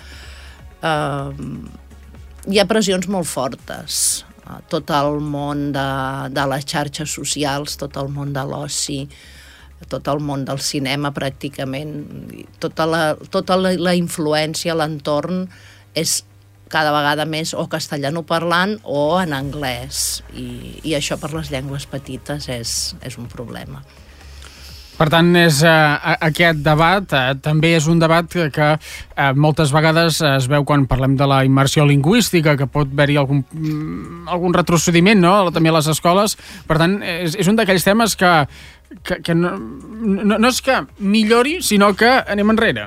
Hi ha pressions molt fortes. Tot el món de les xarxes socials, tot el món de l'oci, tot el món del cinema pràcticament, tota la influència, l'entorn és cada vegada més o castellanoparlant o en anglès, i això per les llengües petites és un problema. Per tant, aquest debat també és un debat que moltes vegades es veu quan parlem de la immersió lingüística, que pot haver-hi algun retrocediment, no?, també a les escoles. Per tant, és un d'aquells temes que no és que millori, sinó que anem enrere.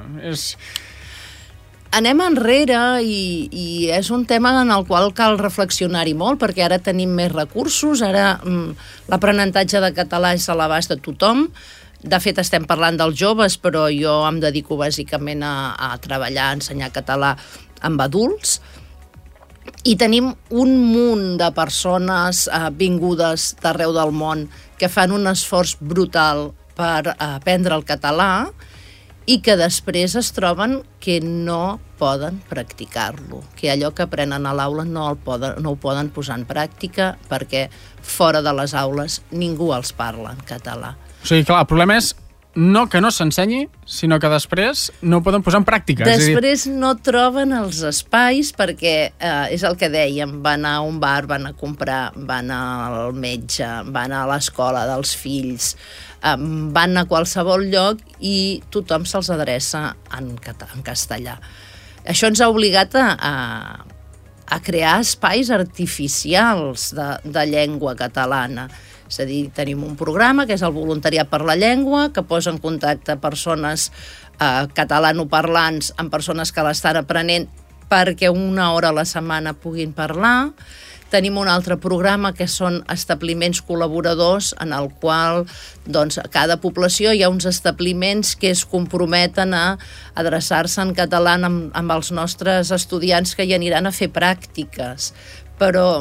Anem enrere i és un tema en el qual cal reflexionar-hi molt, perquè ara tenim més recursos, ara l'aprenentatge de català és a l'abast de tothom. De fet, estem parlant dels joves, però jo em dedico bàsicament a treballar, a ensenyar català amb adults. I tenim un munt de persones vingudes d'arreu del món que fan un esforç brutal per aprendre el català i que després es troben que no poden practicar-lo, que allò que aprenen a l'aula no ho poden posar en pràctica perquè fora de les aules ningú els parla en català. O sigui, clar, el problema és no que no s'ensenyi, sinó que després no ho poden posar en pràctica. Després no troben els espais perquè, és el que dèiem, van a un bar, van a comprar, van al metge, van a l'escola dels fills, van a qualsevol lloc i tothom se'ls adreça en castellà. Això ens ha obligat a crear espais artificials de llengua catalana. És a dir, tenim un programa que és el Voluntariat per la Llengua, que posa en contacte persones catalanoparlants amb persones que l'estan aprenent perquè una hora a la setmana puguin parlar. Tenim un altre programa que són establiments col·laboradors en el qual a cada població hi ha uns establiments que es comprometen a adreçar-se en català amb els nostres estudiants que hi aniran a fer pràctiques. Però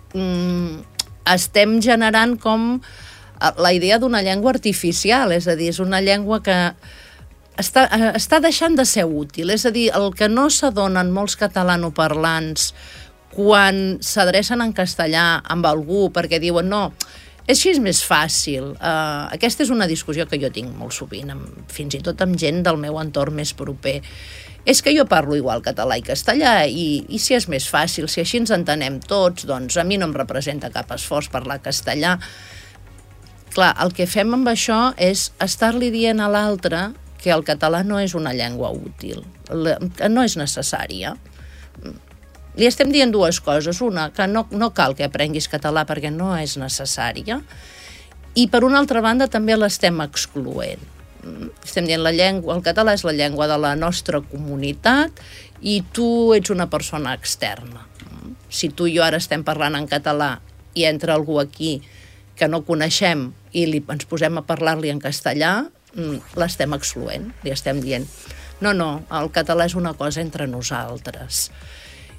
estem generant com la idea d'una llengua artificial, és a dir, és una llengua que està deixant de ser útil. És a dir, el que no s'adonen molts catalanoparlants quan s'adrecen en castellà amb algú perquè diuen no, és així més fàcil. Aquesta és una discussió que jo tinc molt sovint, fins i tot amb gent del meu entorn més proper. És que jo parlo igual català i castellà i si és més fàcil, si així ens entenem tots, doncs a mi no em representa cap esforç parlar castellà. Clar, el que fem amb això és estar-li dient a l'altre que el català no és una llengua útil, que no és necessària. Li estem dient dues coses. Una, que no cal que aprenguis català perquè no és necessària. I per una altra banda també l'estem excloent. Estem dient el català és la llengua de la nostra comunitat i tu ets una persona externa. Si tu i jo ara estem parlant en català i entra algú aquí que no coneixem i ens posem a parlar-li en castellà, l'estem excloent, li estem dient no, el català és una cosa entre nosaltres.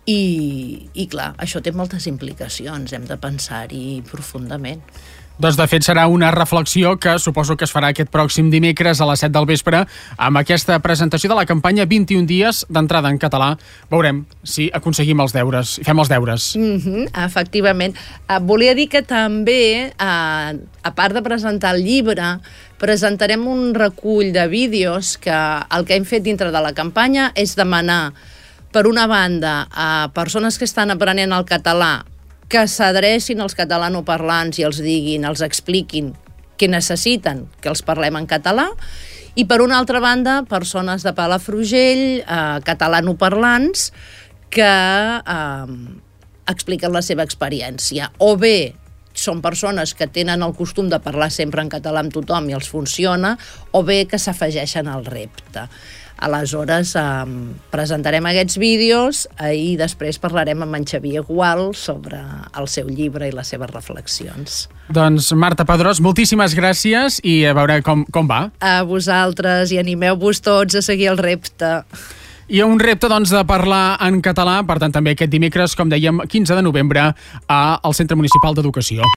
i clar, això té moltes implicacions, hem de pensar-hi profundament. Doncs de fet serà una reflexió que suposo que es farà aquest pròxim dimecres a les 7 del vespre amb aquesta presentació de la campanya 21 dies d'entrada en català. Veurem si aconseguim els deures, fem els deures. Efectivament. Volia dir que també, a part de presentar el llibre, presentarem un recull de vídeos que el que hem fet dintre de la campanya és demanar, per una banda, a persones que estan aprenent el català que s'adrecin als catalanoparlants i els diguin, els expliquin què necessiten, que els parlem en català, i per una altra banda, persones de Palafrugell, catalanoparlants, que expliquen la seva experiència. O bé són persones que tenen el costum de parlar sempre en català amb tothom i els funciona, o bé que s'afegeixen al repte. Aleshores, presentarem aquests vídeos i després parlarem amb en Xavier Gual sobre el seu llibre i les seves reflexions. Doncs Marta Pedrós, moltíssimes gràcies i a veure com va. A vosaltres i animeu-vos tots a seguir el repte. I un repte, doncs, de parlar en català, per tant, també aquest dimecres, com dèiem, 15 de novembre, al Centre Municipal d'Educació.